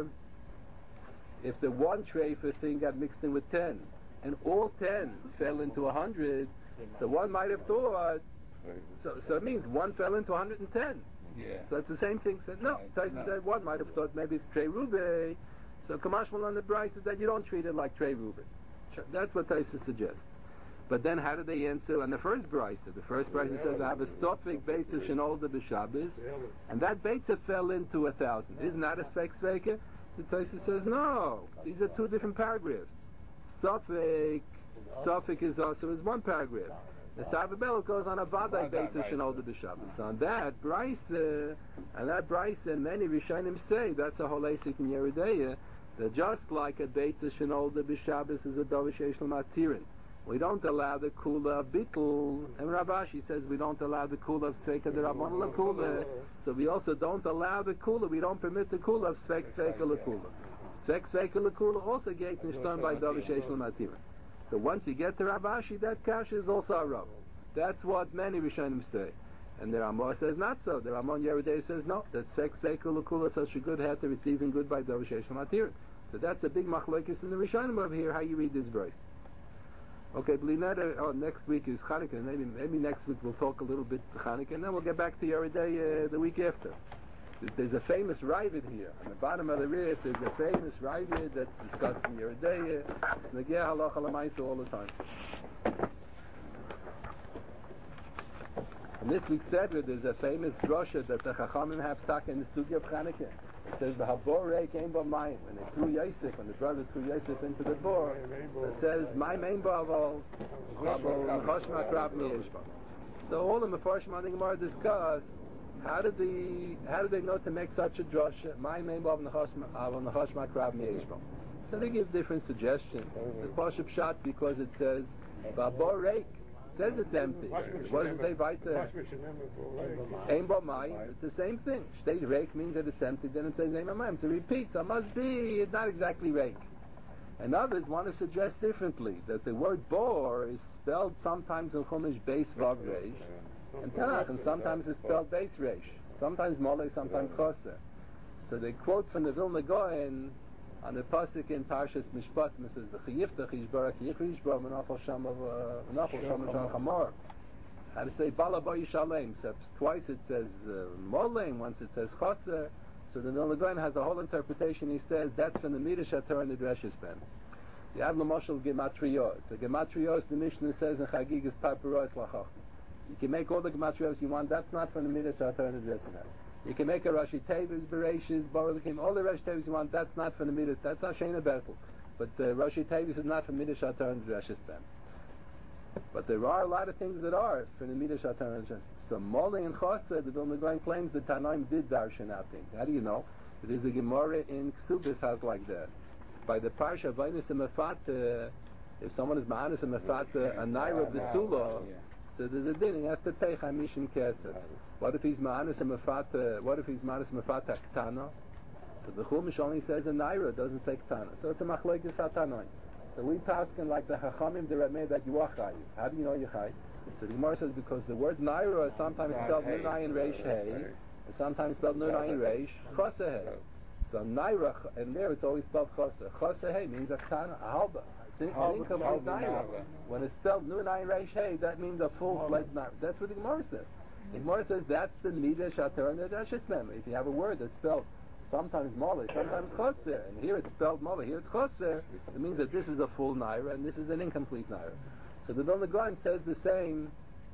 if the 1 treifa thing got mixed in with 10, and all 10 fell into 100, so one might have thought, so it means 1 fell into 110. Yeah. So it's the same thing. Said no. Taisa said one might have thought maybe it's Trei Rubi. So Kamashmal on the Bryce is that you don't treat it like Trei Rubi. That's what Taisa suggests. But then how do they answer on the first brisa? The first brisa says, I have a sofik beitza shenolda b'Shabbos, and that beitza fell into 1,000. Isn't that a spek sveka? The Taisa says, no. These are 2 different paragraphs. Sofik is also is 1 paragraph. The Savabel goes on a vaday beitza shenolda b'Shabbos. So on that brisa, many Rishonim say, that's a whole asik in Yeridea, that just like a beitza shenolda b'Shabbos is a dovish eshel matirin. We don't allow the kula of bittul, and Ravashi says we don't allow the kula of sveka the Rabban lekula. So we also don't allow the kula. We don't permit the kula of sveka lekula. Sveka lekula also gate nishton by davish eshel matira. So once you get to Ravashi, that kash is also a rav. That's what many Rishonim say, and the Ramah says not so. The Ramon Yeridei says no. That sveka lekula such a good heter. It's even good by davish eshel matira. So that's a big machlokes in the Rishonim over here. How you read this verse? Okay, next week is Chanukah. Maybe next week we'll talk a little bit Chanukah, and then we'll get back to Yeridei the week after. There's a famous Ravid here. On the bottom of the Rif, there's a famous Ravid that's discussed in Yeridei. Negeh halacha l'maisa all the time. In this week's Seder, there's a famous drosha that the Chachamim have stuck in the studio of Chanukah. It says, "V'haborei came by mine." When they threw Yosef, when the brothers threw Yosef into the bor, it says, "My main bavol, choshma krab miyeshba." So all the Mefarshim on the Gemara discuss how did they know to make such a drosha? My main bavol choshma krab miyeshba. So they give different suggestions. The Pashup shot because it says "V'haborei." Says it's empty. What does it say right there? Ein bo mayim. It's the same thing. Shtei reik means that it's empty. Then it says ein bo mayim. So it repeats. So it must be. It's not exactly reik. And others want to suggest differently that the word bor is spelled sometimes in Chumash base vav reish, and Tanakh, and sometimes it's spelled base reish. Sometimes mole, sometimes choser. So they quote from the Vilna Gaon On the pasuk in Parshas Mishpatim, it says v'chiyiftach yishbarak yichriishba v'nafal sham chamor. How to say bala ba yishalem? Except twice it says molem, once it says chaser. So the Vilna Gaon has a whole interpretation. He says that's from the Midrash HaTorah and the Dreshes Ben. You have Lamashal Gematriyos. The Gematriyos, the Mishnah says in Chagigas Papiros Lachach. You can make all the Gematriyos you want. That's not from the Midrash HaTorah and the Dreshes Ben. You can make a Rashi Tevis, Bereshis, Barakim, all the Rashi Tevis you want. That's not from the Midrash. That's not Shena Bertel. But the Rashi Tevis is not from Midrash HaTorah and the Dreshes Ben. But there are a lot of things that are from the Midrash HaTorah and the Dreshes. So Molei and Choseh, the Vilna Gaon claims the Tanaim did darshan out things. How do you know? There's a Gemara in Ksubis has like that. By the Parsha Vaynis and Mefata, if someone is Ma'anis and Mefata, a Naira B'Sula, so there's a din, he has to pay Chamishim Kesef. What if he's Ma'anis and Mefata, Ktana? So the Chumash only says a Naira, doesn't say Ktana. So it's a Machlekes HaTanaim. So we paskin like the Chachamim, the Rameh, that you are Chayiv. How do you know you're Chayiv? So the Gemara says because the word Naira is sometimes spelled Nun Ayin Reish Hey, and sometimes spelled Nun Ayin Reish Choseh Hey. So Naira, and there it's always spelled Choseh. Choseh Hey means a Ktana, a Halba. It's an incomplete Naira. When it's spelled Nun Ayin Reish Hey, that means a full-fledged Naira. That's what the Gemara says. The Gemara says that's the Midrash HaTorah and the Dreshes Ben. If you have a word that's spelled sometimes Moleh, sometimes Choseh, and here it's spelled Moleh, here it's Choseh, it means that this is a full Naira and this is an incomplete Naira. So the Vilna Gaon says the same.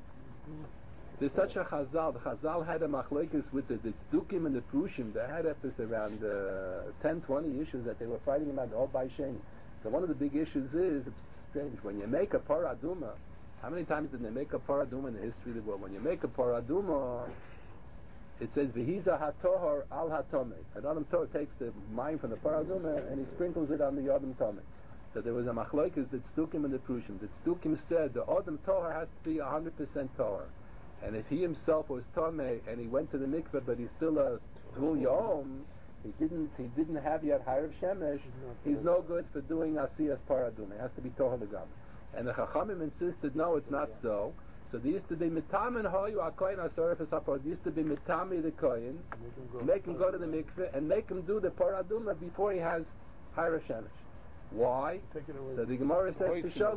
There's such a Chazal. The Chazal had a machlekes with the Tzdukim and the Prushim. They had around 10, 20 issues that they were fighting about all by Sheni. So one of the big issues is, it's strange, when you make a paraduma, how many times did they make a paraduma in the history of the world? When you make a paraduma, it says, V'hiza hatohar al hatomei. An Adam Torah takes the mine from the paraduma and he sprinkles it on the Adam Tomei. So there was a machlokes, the Tzdukim and the Prushim. The Tzdukim said the Adam Torah has to be 100% Torah. And if he himself was Tomei and he went to the mikveh but he's still a Tvul Yom, he didn't have yet Harav Shemesh, he's no good for doing Asiyas Paradum. It has to be Torah Legam. And the Chachamim insisted, no, it's not so. So there used to be Mitam and Hoyu HaKoyin HaSoref HaSapor. There used to be Mitami the Koyin, make him go to the mikveh and make him do the Paradum before he has Harav Shemesh. Why? So the Gemara says,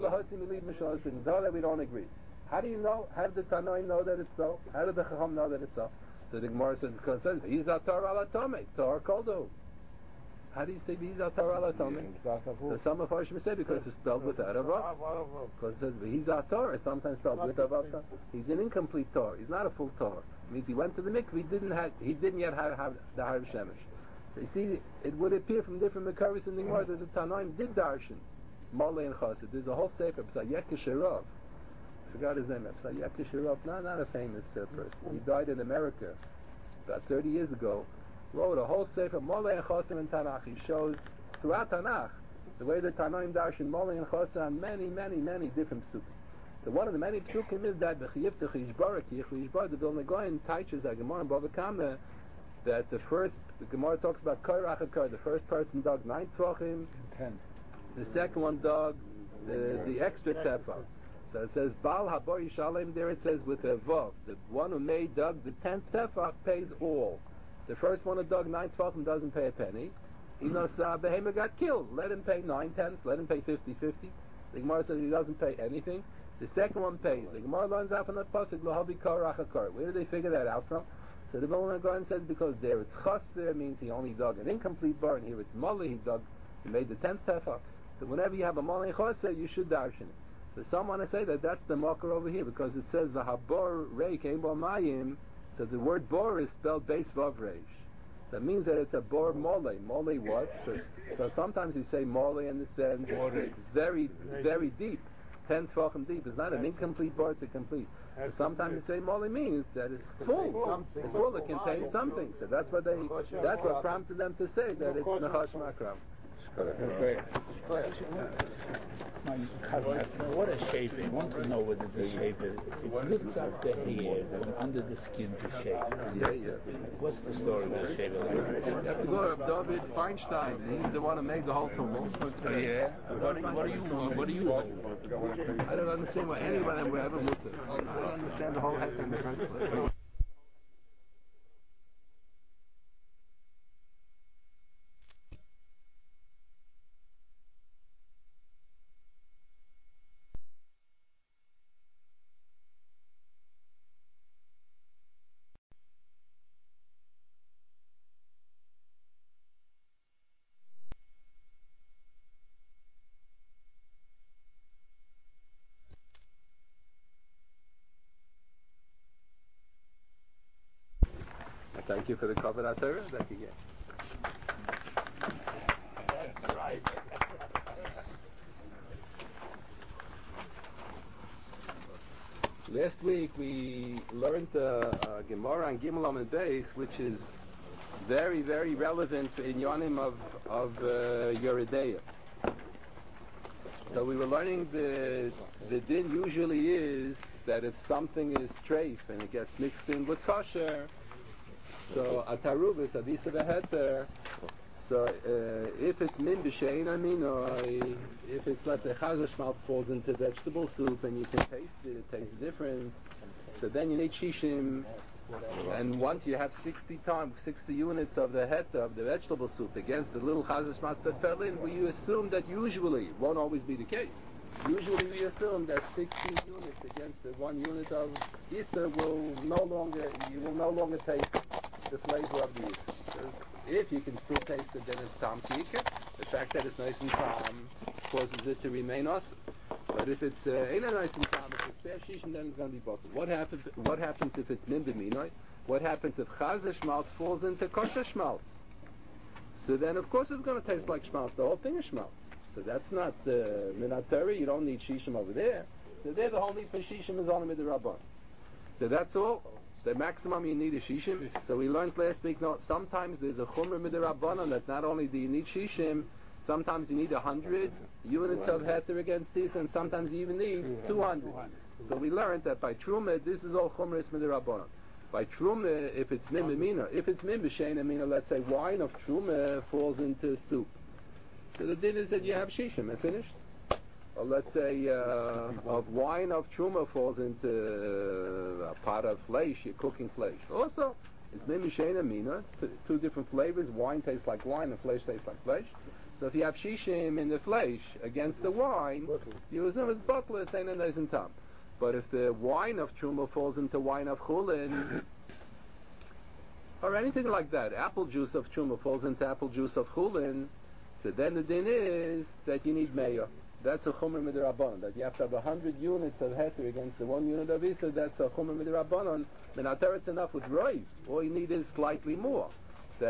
we don't agree. How do you know? How did the Tanoim know that it's so? How did the Chacham know that it's so? So the Gemara says, because it says, he's a Torah ala Tomei, Torah Koldo. How do you say he's a Torah ala Tomei? So some of Harshim say because it's spelled without a Vav. Because it says, he's a Torah, sometimes spelled with a Vav. He's an incomplete Torah. He's not a full Torah. It means he went to the mikveh, he didn't yet have the Harav Shemesh. You see, it would appear from different Mekaris in the Gemara that the Tanoim did darshan Moleh and Chassid. There's a whole sefer, Psayek Shirov. I forgot his name. Psayek Shirov, not a famous person. He died in America about 30 years ago. Wrote a whole sefer, Moleh and Chassid in Tanakh. He shows throughout Tanakh the way the Tanoim darshan Moleh and Chassid on many, many, many different psukim. So one of the many psukim is that the Vilna Gaon teaches that Gemara in Bava Kama that the Gemara talks about Korach HaKor. The first person dug 9 tzvachim, 10. The second one dug the extra tefach. So it says Baal Habor Yishalem. There it says with a vav. The one who dug the 10th tefach pays all. The first one who dug 9 tzvachim doesn't pay a penny. He knows Behema got killed. Let him pay 9/10. Let him pay 50/50. The Gemara says he doesn't pay anything. The second one pays. The Gemara learns out from that pasuk L'Havi Korach HaKor. Where did they figure that out from? So the Vilna Gaon says because there it's chaser means he only dug an incomplete bar, and here it's moleh, he made the 10th tefach. So whenever you have a moleh chaser, you should darshan it. So some want to say that that's the marker over here because it says the habor reik ein bo mayim. So the word bor is spelled beis vav reish. So it means that it's a bor moleh. Moleh what? So sometimes you say moleh in the sense very, very deep. 10 tefachim deep. It's not an incomplete bar, it's a complete. But sometimes you say moleh means that it's full. It's full, it contains something. So that's what prompted them to say that it's Nachash Makram. What a shaver. I want to know whether the shaver lifts up the hair from under the skin to shave. Yeah. What's the story with the shaver? You have to go to David Feinstein. He's the one who made the whole tumult. Yeah. What do you hold? I don't understand why anyone ever looked at it. I don't understand the whole heck in the first place. Thank you for the Kavod HaTorah that you get. That's right. Last week we learned Gemara on Gimel Amud Beis, which is very, very relevant in Yonim of Yeridea. So we were learning the din usually is that if something is treif and it gets mixed in with kosher, so atarubis avisa v'heter. So if it's min b'shein aminoi, if it's, let's say, chazer schmaltz falls into vegetable soup and you can taste it tastes different, so then you need shishim, and once you have 60 units of the heter of the vegetable soup against the little chazer schmaltz that fell in, we assume that usually, it won't always be the case, usually we assume that 60 units against the 1 unit of Issa you will no longer taste the flavor of the Issa. If you can still taste it, then it's tam kikah. The fact that it's nice and calm causes it to remain awesome. But if it's ain't a nice and calm, if it's bare shishim, then it's going to be bottled. What happens if it's min b'minoi? What happens if chazer schmaltz falls into kosher schmaltz? So then, of course, it's going to taste like schmaltz. The whole thing is schmaltz. So that's not min HaTorah. You don't need shishim over there. So there, the whole need for shishim is only midrabban. So that's all. The maximum you need is shishim. So we learned last week, no, sometimes there's a chumrah midrabbanan that not only do you need shishim, sometimes you need 100 units of heter against this, and sometimes you even need 200. So we learned that by truma, this is all chumrah midrabbanan. By truma, if it's min b'mina, if it's min b'shein amina, let's say wine of truma falls into soup. So the din is that you have shishim and finished. Or let's say of wine of truma falls into a pot of flesh, you're cooking flesh. Also, it's min b'shein amina. It's two different flavors. Wine tastes like wine, and flesh tastes like flesh. So if you have shishim in the flesh against the wine, you assume it's butler, it's ain't a nice and tam. But if the wine of truma falls into wine of chulin, or anything like that, apple juice of truma falls into apple juice of chulin, so then the din is that you need mayo. That's a chumrah midrabbanan. That you have to have 100 units of heter against the 1 unit of isa. That's a chumrah midrabbanan. Min HaTorah it's enough with roiv. All you need is slightly more. That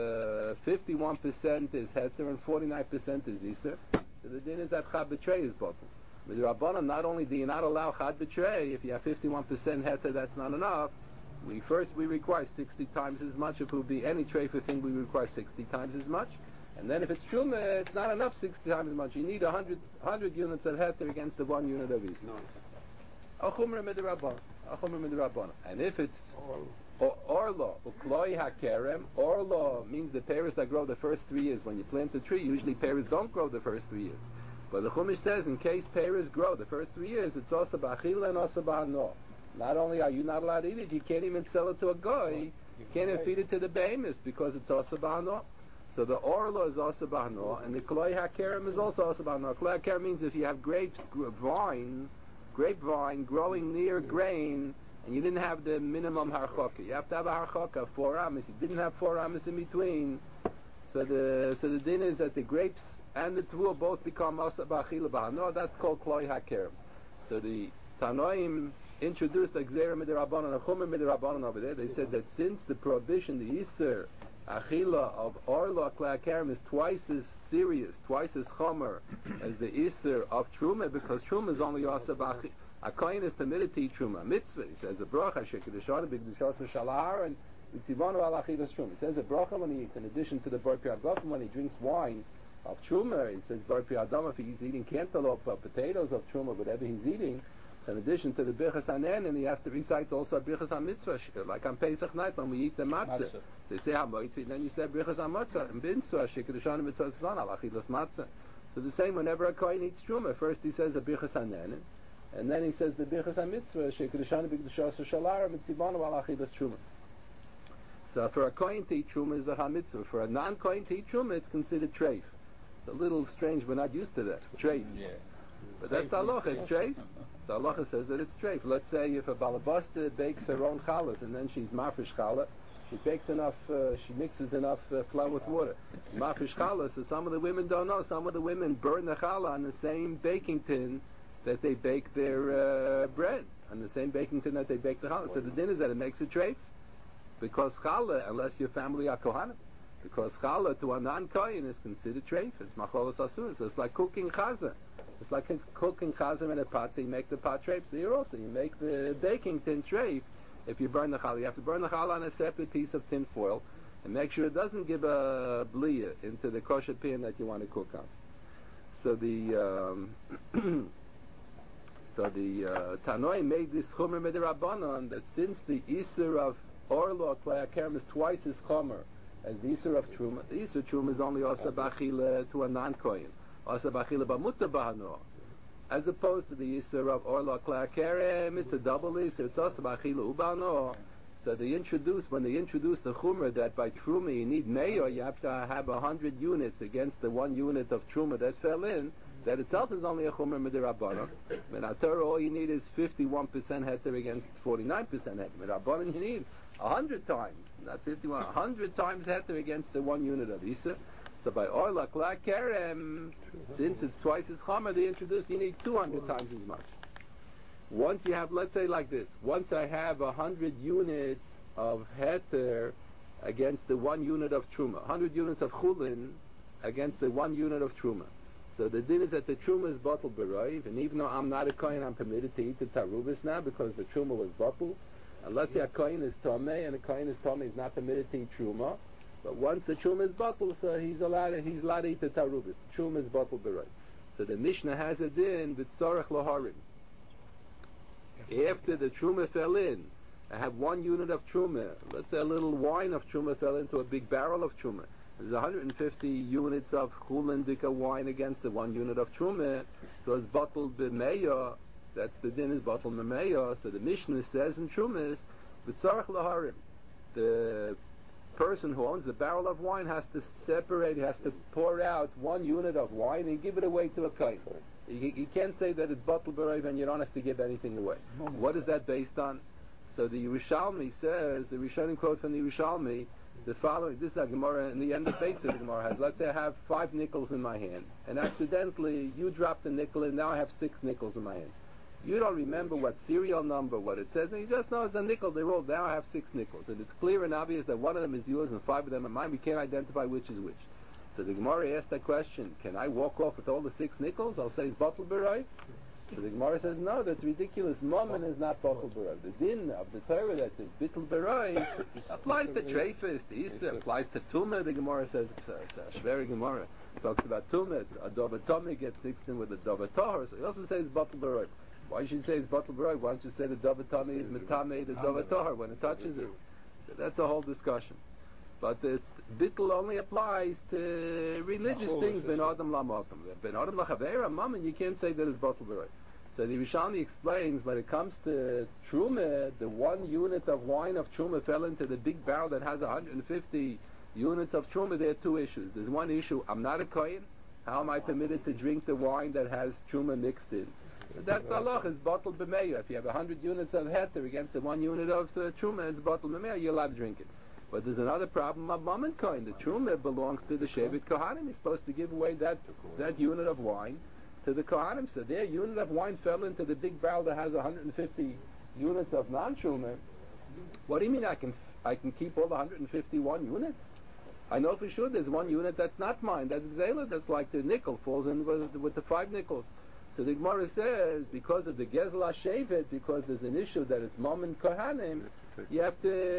51% is heter and 49% is isa. So the din is that chad b'trei is bottled. Midrabbanan, not only do you not allow chad b'trei, if you have 51% heter, that's not enough. We require 60 times as much. If it would be any treifa thing, we require 60 times as much. And then if it's truma, it's not enough 60 times as much. You need 100 units of heter against the 1 unit of is. A chumrah midrabbanan. And if it's orlo, ukloi hakerem, orlo means the pears that grow the first 3 years. When you plant the tree, usually pears don't grow the first 3 years. But the Chumash says in case pears grow the first 3 years, it's also b'achila and also b'hano. Not only are you not allowed to eat it, you can't even sell it to a guy. You can't even feed it to the behemoths because it's also b'hano. So the orlo is also b'hano, and the kloi hakerem is also b'hano. Kloi hakerem means if you have grapevine growing near grain, and you didn't have the minimum harchaka. You have to have a harchaka of 4 amas. You didn't have 4 amas in between. So the din is that the grapes and the tvua both become also b'achila b'hano. That's called kloi hakerem. So the Tanoim introduced the gzera midrabbanan, a chumrah midrabbanan over there. They said that since the prohibition, the iser achila of orlo klei hakerem is twice as serious, twice as chomer as the iser of truma, because truma is only also b'achila. A kohen is permitted to eat truma. Mitzvah, he says a bracha shekiddushana b'kedushaso shalahar and mitzivanu al achilas truma. He says a bracha when he eats, in addition to the bar piyadam, when he drinks wine of truma. He says bar piyadam if he's eating cantaloupe or potatoes of truma, whatever he's eating. So in addition to the birchas hanen, and he has to recite also birchas hamitzvah, like on Pesach night when we eat the matzah. They say hamoitzi, and then you say birchas hamatzah and bintzvah shekiddushana mitzvah zvan al achilas matzah. So the same whenever a kohen eats truma, first he says the birchas hanen. And then he says the birchas hamitzvah shekiddushana b'kedushaso shalar mitzivanu al achilas truma. So for a kohen to eat truma is the hamitzvah. For a non-kohen to eat truma, it's considered treif. It's a little strange. We're not used to that. It's treif. Yeah. But that's the halacha. It's treif. The halacha says that it's treif. Let's say if a balabasta bakes her own challahs and then she's mafresh challah, she bakes enough. She mixes enough flour with water. Mafresh challah. So some of the women don't know. Some of the women burn the challah on the same baking tin that they bake their bread, on the same baking tin that they bake the challah. So the din is that it makes a treif. Because challah, unless your family are kohanim, because challah to a non-kohen is considered treif. It's macholas asur. So it's like cooking chaza. It's like cooking chaza in a pot. So you make the pot treif. So you make the baking tin treif. If you burn the challah, you have to burn the challah on a separate piece of tin foil, and make sure it doesn't give a bliya into the kosher pan that you want to cook on. So the Tanoi made this chomer midrabanan that since the Isser of Orlo Klei HaKerem is twice as chomer as the Isser of Truma, the Isser Truma is only Osa Bachila to a non-Kohen, Osa Bachila B'muta B'hano, as opposed to the Isser of Orlo Klei HaKerem, it's a double Isser, it's Osa Bachila Ubano. So when they introduced the chomer that by Truma you need mayor, you have to have 100 units against the 1 unit of Truma that fell in, that itself is only a chomer midrabanan. In Torah, all you need is 51% heter against 49% heter. Midrabanan, you need 100 times, not 51, 100 times heter against the 1 unit of Isa. So by Orla Klei HaKerem, since it's twice as chomer, they introduced you need 200 times as much. Once you have, let's say like this, once I have 100 units of heter against the 1 unit of truma, 100 units of chulin against the 1 unit of truma. So the din is that the truma is bottled b'roiv, and even though I'm not a kohen, I'm permitted to eat the tarubis now because the truma was bottled. And let's say a kohen is tomei, and a kohen is tomei is not permitted to eat truma. But once the truma is bottled, so he's allowed to eat the tarubis. The truma is bottled b'roiv. So the Mishnah has a din b'tzorech laharim. After the truma fell in, I have 1 unit of truma. Let's say a little wine of truma fell into a big barrel of truma. There's 150 units of chulin dika wine against the 1 unit of truma. So it's bottled b'meya. That's the din is bottled b'meya. So the Mishnah says in trumas, b'tzarech laharim. The person who owns the barrel of wine has to separate, has to pour out 1 unit of wine and give it away to a kohen. You can't say that it's bottled b'roiv and you don't have to give anything away. What is that based on? So the Yerushalmi says, the Rishonim quote from the Yerushalmi, the following, this is a Gemara, in the end of Beitzah the Gemara has, let's say I have 5 nickels in my hand, and accidentally you dropped a nickel and now I have 6 nickels in my hand. You don't remember what serial number, what it says, and you just know it's a nickel, they rolled, now I have 6 nickels. And it's clear and obvious that 1 of them is yours and 5 of them are mine, we can't identify which is which. So the Gemara asked that question, can I walk off with all the 6 nickels? I'll say it's bottled b'roiv. So the Gemara says, no, that's ridiculous. Mammon is not bottled b'roiv. The din of the Torah that is bittul b'roiv applies to treifis, to Easter, applies to tumah. The Gemara says, it's a shveri Gemara. It talks about tumah. A dover tumah gets mixed in with a dover tahor. So he also says bottled b'roiv. Why should you say it's bottled b'roiv? Why don't you say the dover tumah is metameh, the dover tahor when it touches it? So that's a whole discussion. But the bittul only applies to religious things. Ben adam la'makom, ben adam la'chaveira mammon. You can't say that it's bottled b'roiv. So the Yerushalmi explains when it comes to truma, the 1 unit of wine of truma fell into the big barrel that has 150 units of truma. There are 2 issues. There's one issue: I'm not a kohen. How am I permitted to drink the wine that has truma mixed in? So that's the halach. It's bottled b'meya. If you have 100 units of heter against the 1 unit of truma, it's bottled b'meya. You're allowed to drink it. But there's another problem of mammon kohen. The truma belongs to the shevet kohanim. He's supposed to give away that unit of wine to the kohanim. So their unit of wine fell into the big barrel that has 150 units of non-truma. What do you mean I can keep all the 151 units? I know for sure there's 1 unit that's not mine. That's gzela. That's like the nickel falls in with the 5 nickels. So the Gemara says, because of the Gezel HaShevet, because there's an issue that it's mammon kohanim, you have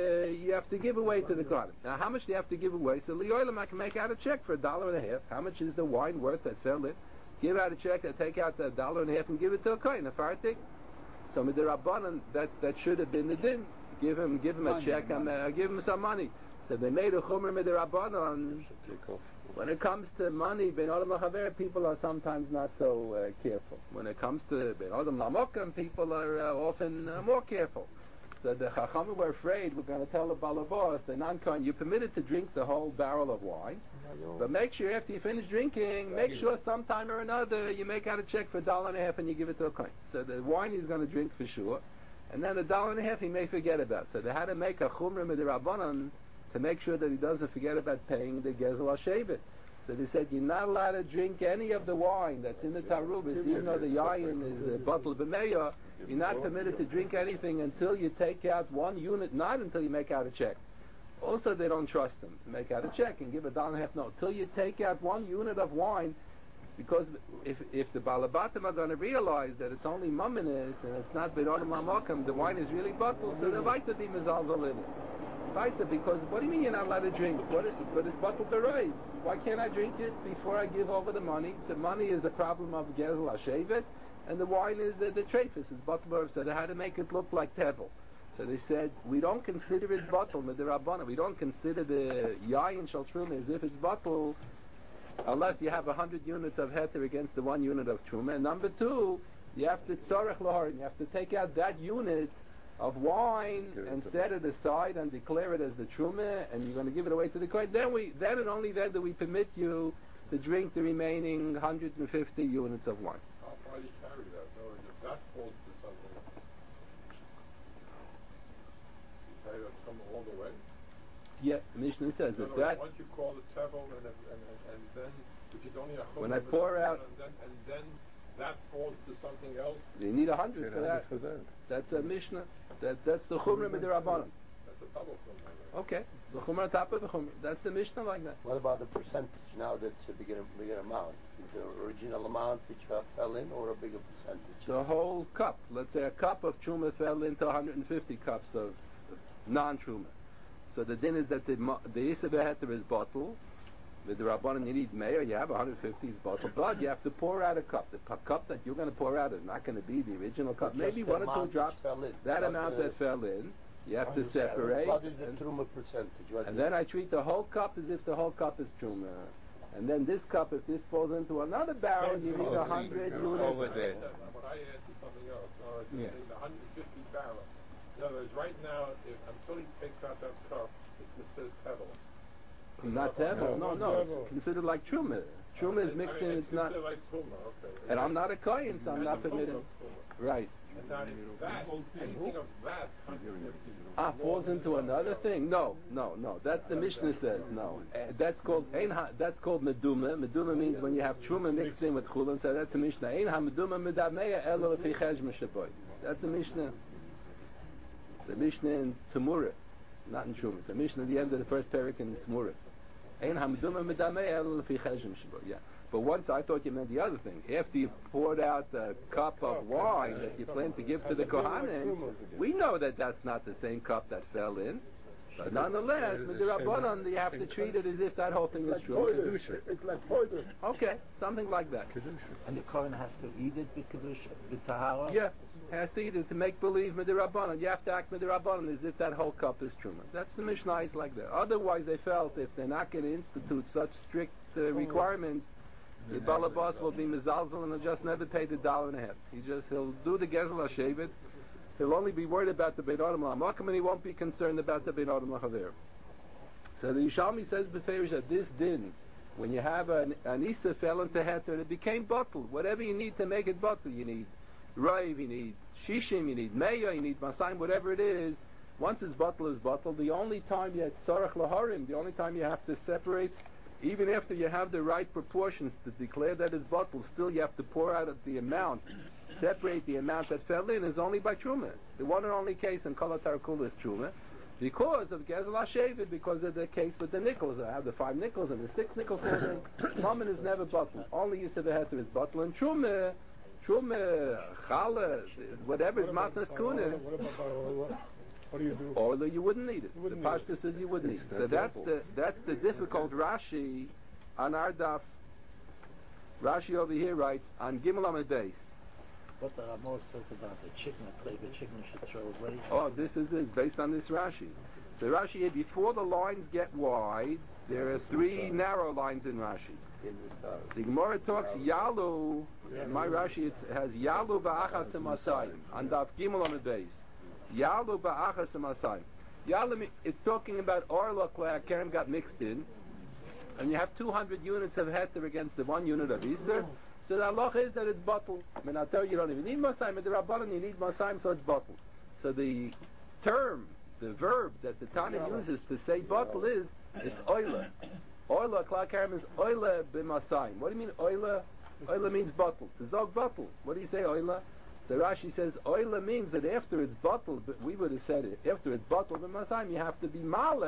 to give away to the kohanim. Now, how much do you have to give away? So li'olam, I can make out a check for $1.50. How much is the wine worth that fell in? Give out a check, I take out the $1.50 and give it to a kohen, a fartik. So with the rabbanan, that should have been the din. Give him a check and give him some money. So they made a chomer with the rabbanan. When it comes to money, ben adam lachaver, people are sometimes not so careful. When it comes to ben adam lamokim, people are often more careful. So the chachamim were afraid, we're going to tell the balabos, the non-kohen, you're permitted to drink the whole barrel of wine, but make sure after you finish drinking, make sure sometime or another you make out a check for $1.50 and you give it to a kohen. So the wine he's going to drink for sure, and then the $1.50 he may forget about. So they had to make a chumrah with the rabbanan to make sure that he doesn't forget about paying the Gezel HaShevet. So they said, you're not allowed to drink any of the wine that's in the tarubis, even though the yayin is bottled b'meya. You're not permitted to drink anything until you take out 1 unit, not until you make out a check. Also, they don't trust him to make out a check and give $1.50. No, till you take out 1 unit of wine, because if the Balabatim are going to realize that it's only mumminis and it's not B'Rodom Lamakam, the wine is really bottled, so they're like to be Mizalzal in it. Because what do you mean you're not allowed to drink? But it's bottled right. Why can't I drink it before I give over the money? The money is the problem of Gezel HaShevet, and the wine is the trephis, is bottled. So they had to make it look like tevel. So they said, we don't consider it bottled with the Rabbana. We don't consider the Yayin Shal Truma as if it's bottled unless you have 100 units of heter against the 1 unit of Truma. And number 2, you have to tzarech laharin. You have to take out that unit of wine and set it aside and declare it as the Truma, and you're going to give it away to the Kohen. Then and only then do we permit you to drink the remaining 150 units of wine. How far do you carry that? No, if that falls to something, you carry that come all the way? Yeah, Mishnah says that. Once you call the tevel, and then, which is only a chum, when I pour out, and then that falls to something else. You need 100 for that. That's a Mishnah. That's the Chumrah Midirabbanan. That's a double Chumrah. Okay, the Chumrah on top of the Chumrah. That's the Mishnah like that. What about the percentage now that's a bigger amount? Is the original amount which fell in, or a bigger percentage? The whole cup. Let's say a cup of Truma fell into 150 cups of non-Truma. So the din is that the Yisra Beheter is bottled. With the Rabbanan you need mayor, you have 150 bottle, but you have to pour out a cup. The cup that you're going to pour out is not going to be the original cup. Maybe 1 or 2 drops. That amount that fell in, you have to separate. What is the Truma percentage? And then I treat the whole cup as if the whole cup is Truma. And then this cup, if this falls into another barrel, you need 100 units. Over there. What I asked is something else. The 150 barrels. In other words, right now, until he takes out that cup, it's considered tevel. Not tevel, no. It's considered like truma. Truma is mixed in. It's not. Like truma, okay. And I'm not a kohen, so I'm not permitted. Right. And now, anything of that falls into another thing. No. That the Mishnah says no. That's called meduma. Meduma means when you have truma mixed in with chulin. So that's a Mishnah. Einha meduma medameya elo lefi cheshma shaboy. That's a Mishnah. The Mishnah in Temurah, not in Truma. It's a Mishnah at the end of the first parak in Temurah. Ein hamduma medamei el lefi cheshim shebo. Yeah. But once I thought you meant the other thing. After you poured out the cup of wine that you plan to give to the Kohanim, we know that that's not the same cup that fell in. But nonetheless, with the Rabbanan, you have to treat it as if that whole thing is true. It's like Poider. Okay, something like that. And the Kohen has to eat it with Kedusha, with Tahara? Yeah, has to eat it to make believe with the Rabbanan. You have to act with the Rabbanan as if that whole cup is truma. That's the Mishnah is like that. Otherwise, they felt if they're not going to institute such strict requirements, the Balabas will be mezalzel and he'll just never pay the $1.50. He'll do the Gezel HaShevet. He'll only be worried about the Bein Adam L'Hamakam and he won't be concerned about the Bein Adam L'Chaver. So the Yishalmi says beferish that this din, when you have an Isa fell into heter and it became bottled, whatever you need to make it bottled, you need Raiv, you need Shishim, you need Meya, you need Masayim, whatever it is, once it's bottled, the only time you have Tzarech Laharim, the only time you have to separate, even after you have the right proportions to declare that it's bottled, still you have to pour out the amount, separate the amount that fell in is only by Truma. The one and only case in Kol HaTarakula is Truma, because of Gezel HaShevet, because of the case with the nickels. I have the 5 nickels and the 6 nickels falls in. Mammon is never bottled. Only Yisrael Heter is bottled. And Truma, Chala, whatever is Matnas Kuna. What do you do? Or you wouldn't need it. The Pashta says you wouldn't need it. So that's the difficult Rashi on our daf. Rashi over here writes on Gimel Amud Beis. What the Ramos says about the chicken, the chicken should throw away. Oh, this is based on this Rashi. So Rashi here, before the lines get wide, there are 3 narrow lines in Rashi. The Gemara talks Yalu. In my Rashi it has Yalu ba'achas masayim on daf Gimel Amud Beis. Yalu ba'achas masayim. Yalu, it's talking about Orla Kerem got mixed in, and you have 200 units of heter against the 1 unit of Isser. So the halacha is that it's bottled. I mean, I'll tell you don't even need masayim. With the Rabbanan, you need masayim, so it's bottled. So the term, the verb that the Tana uses to say bottle is, it's oila. Oila, klakarim is oila b'masayim. What do you mean oila? Oila means bottled. The zog bottled. What do you say oila? So Rashi says oila means that after it's bottled, but we would have said it, after it's bottled b'masayim, you have to be mala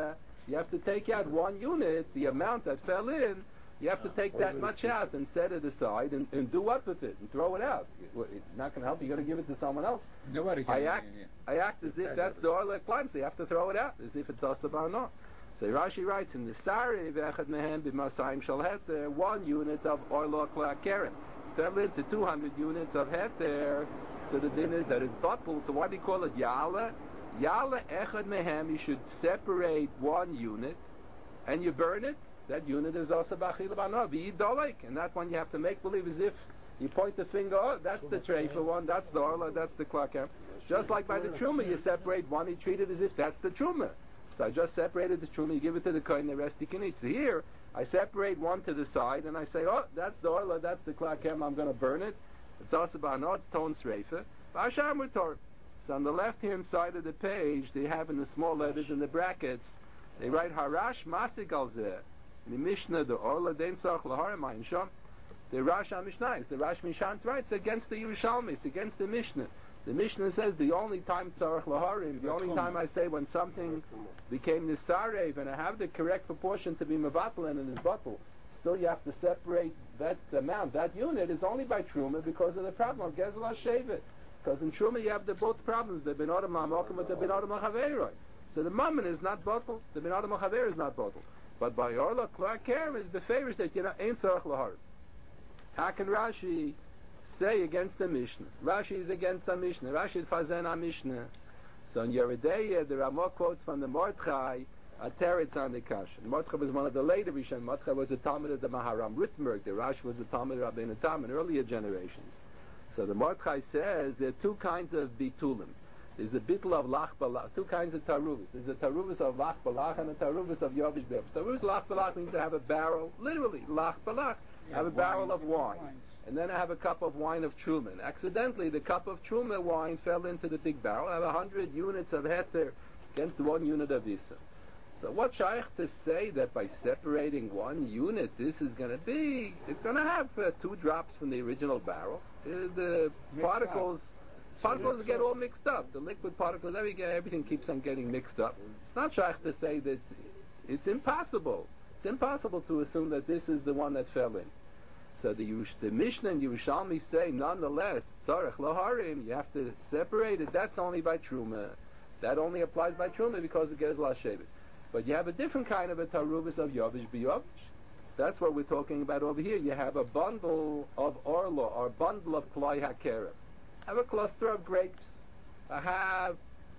You have to take out 1 unit, the amount that fell in, you have to take that much out and set it aside and do what with it and throw it out. It's not going to help you. You're going to give it to someone else. Nobody can. I act as if that's the oil climbs. So you have to throw it out as if it's asaba or not. So Rashi writes in the Sari v'echad mehem b'masayim shal heter, 1 unit of oil keren fell into 200 units of heter. So the din is that it's bottle. So why do you call it yala? Yala echad mehem. You should separate 1 unit and you burn it. That unit is also b'achil b'anah v'yidolek, and that one you have to make believe as if you point the finger. Oh, that's the treifa one. That's the orla. That's the klakem. Just like by the truma, you separate one. You treat it as if that's the truma. So I just separated the truma. You give it to the kohen. The rest you can eat. So here I separate one to the side, and I say, oh, that's the orla. That's the klakem. I'm going to burn it. It's also b'anah. It's ton sreifa. V'asham utor. So on the left-hand side of the page, they have in the small letters in the brackets, they write harash masig al zeh. The Mishnah, the Orla Dein Tzarech Laharim Ayin Sham. The Rash HaMishnah, the Rash Mishan's right. It's against the Yerushalmi. It's against the Mishnah. The Mishnah says the only time Tzarech Laharim, the only time I say when something became Nisarev and I have the correct proportion to be Mevatel and in his bottle, still you have to separate that amount, that unit is only by Truma because of the problem of Gezel HaShevet. Because in Truma you have both problems, the Ben Adam HaMokim and the Ben Adam HaChaveiroi. So the Mammon is not bottle, the Ben Adam HaChaveir is not bottle. But by Orla Klaker is the favors that ain't Tzarech Lahar. How can Rashi say against the Mishnah? Rashi is against the Mishnah. Rashi is Fazen HaMishnah. So in Yeridei, the Ramah quotes from the Mordechai, a teretz on the Kasha. Mordechai was one of the later Rishon. Mordechai was a Talmud of the Maharam Rittenberg. The Rashi was a Talmud of Rabbeinu Tam in earlier generations. So the Mordechai says there are 2 kinds of bitulim. There's a bittul of lach balach, 2 kinds of taruvas. There's a taruvas of lach balach and a taruvas of yovish bev. Taruvas lach balach means to have a barrel, literally, lach balach, have a barrel of wine. And then I have a cup of wine of truma. And accidentally, the cup of truma wine fell into the big barrel. I have 100 units of heter against 1 unit of isa. So what shaykh to say that by separating 1 unit, this is going to be, it's going to have 2 drops from the original barrel. The particles get all mixed up. The liquid particles, everything keeps on getting mixed up. It's not shaykh to say that it's impossible. It's impossible to assume that this is the one that fell in. So the Mishnah and Yerushalmi say, nonetheless, Tzarech Laharim, you have to separate it. That's only by Truma. That only applies by Truma because it gets Lashevet. But you have a different kind of a Taruvus of Yovish B'Yovish. That's what we're talking about over here. You have a bundle of Orla, or a bundle of Klai HaKerem. I have a cluster of grapes. I have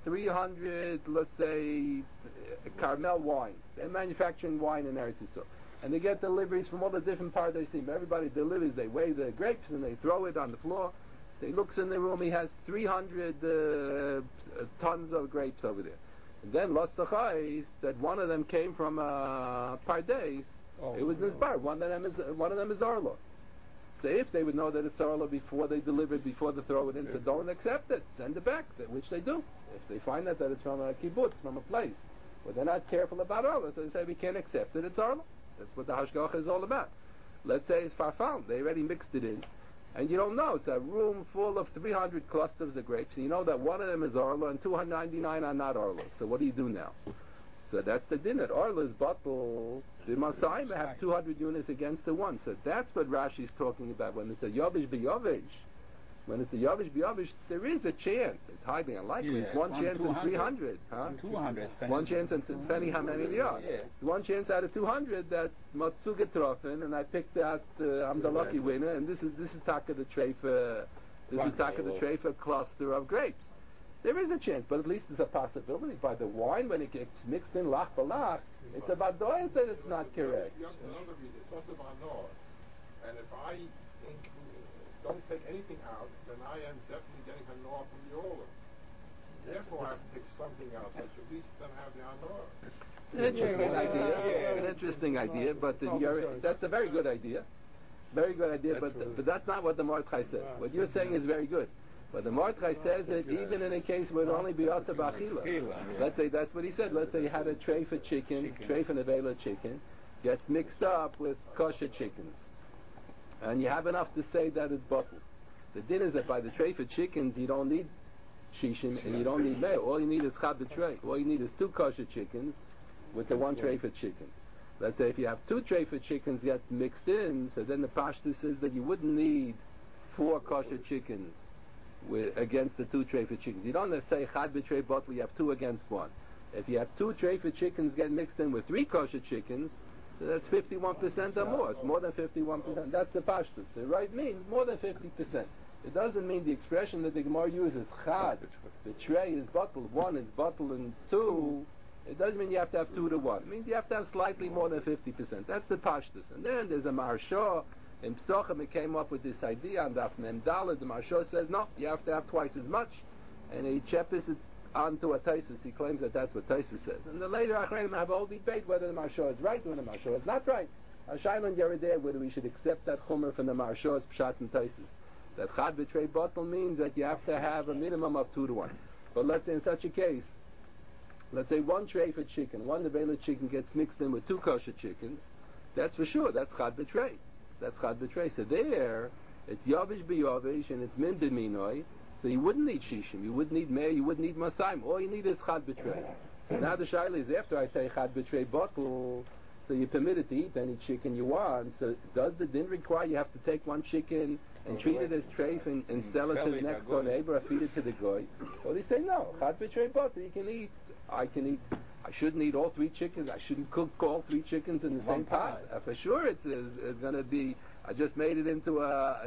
300, let's say, Carmel wine. They're manufacturing wine in Eretz Yisrael. And they get deliveries from all the different parts they see. Everybody delivers, they weigh the grapes and they throw it on the floor. He looks in the room, he has 300 tons of grapes over there. And then Los Tachais, that one of them came from Pardes, it was Nizbar. One of them is Arlo. So if they would know that it's Arlo before they delivered, before they throw it in, so don't accept it, send it back, which they do. If they find out that it's from a kibbutz, from a place, but they're not careful about Arlo, so they say we can't accept it, it's Arlo. That's what the Hashgacha is all about. Let's say it's farfal, they already mixed it in, and you don't know, it's a room full of 300 clusters of grapes, and you know that one of them is Arlo and 299 are not Arlo. So what do you do now? So that's the din. At Arla's bottle, the Masayim have 200 units against the one. So that's what Rashi is talking about. When it's a Yovish B'Yovish, there is a chance. It's highly unlikely. It's one chance in 300. Huh? 200. One chance in, depending how many there are. One chance out of 200 that Matzu getroffen, and I picked out, I'm the lucky winner, and this is Taka the Treifa, cluster of grapes. There is a chance, but at least there's a possibility. By the wine, when it gets mixed in lach balach, it's about doyas that it's not correct. It's also about Noah. And if I don't take anything out, then I am definitely getting a Noah from the Orla. Therefore, I have to take something out, but at least then have the Noah. It's an interesting idea. An interesting idea, but that's a very good idea. It's a very good idea, but that's not what the Mordechai says. What you're saying is very good. But the Mordechai says that even in a case where it only be Yotza B'Achila, let's say that's what he said. Let's say you had a treifa chicken, treifa nevela chicken, gets mixed up with kosher chickens, and you have enough to say that it's bottled. The din is that by the treifa chickens you don't need shishim and you don't need meir. All you need is chad b'trei. All you need is 2 kosher chickens with the one treifa chicken. Let's say if you have two treifa chickens get mixed in, so then the pashtus says that you wouldn't need 4 kosher chickens against the 2 treifa chickens. You don't say chad b'trei bottle, you have 2 against 1. If you have 2 treifa chickens get mixed in with 3 kosher chickens, so that's 51% or more. It's more than 51%. That's the pashtus. The right means more than 50%. It doesn't mean the expression that the Gemara uses, chad, the tray is bottle, 1 is bottle, and 2, it doesn't mean you have to have 2 to 1. It means you have to have slightly more than 50%. That's the pashtus. And then there's a Maharsha, in Psochim, it came up with this idea on Daf Mem Daled. The Maharsha says, no, you have to have twice as much. And he chepis it onto a Taisus. He claims that that's what Taisus says. And the later Achreinim have a whole debate whether the Maharsha is right or the Maharsha is not right. Ashaylan Yerideh, whether we should accept that Chumer from the Maharsha's Pshat and Taisus. That Chad B'trei Bottle means that you have to have a minimum of 2 to 1. But let's say in such a case, let's say 1 tray for chicken, 1 nevela chicken gets mixed in with 2 kosher chickens, that's for sure, that's Chad B'trei. That's Chad B'trei. So there, it's Yavish B'Yavish and it's Min B'Minoi, so you wouldn't need Shishim, you wouldn't need Meir, you wouldn't need Masayim, all you need is Chad B'trei. So now the Shaila is after I say Chad B'trei Bottle, so you're permitted to eat any chicken you want, so does the din require you have to take 1 chicken and treat it as treif and sell it to the next door neighbor or feed it to the goy? Well, they say no, Chad B'trei Bottle, you can eat, I shouldn't eat all 3 chickens, I shouldn't cook all 3 chickens in the same pot. For sure it's going to be, I just made it into a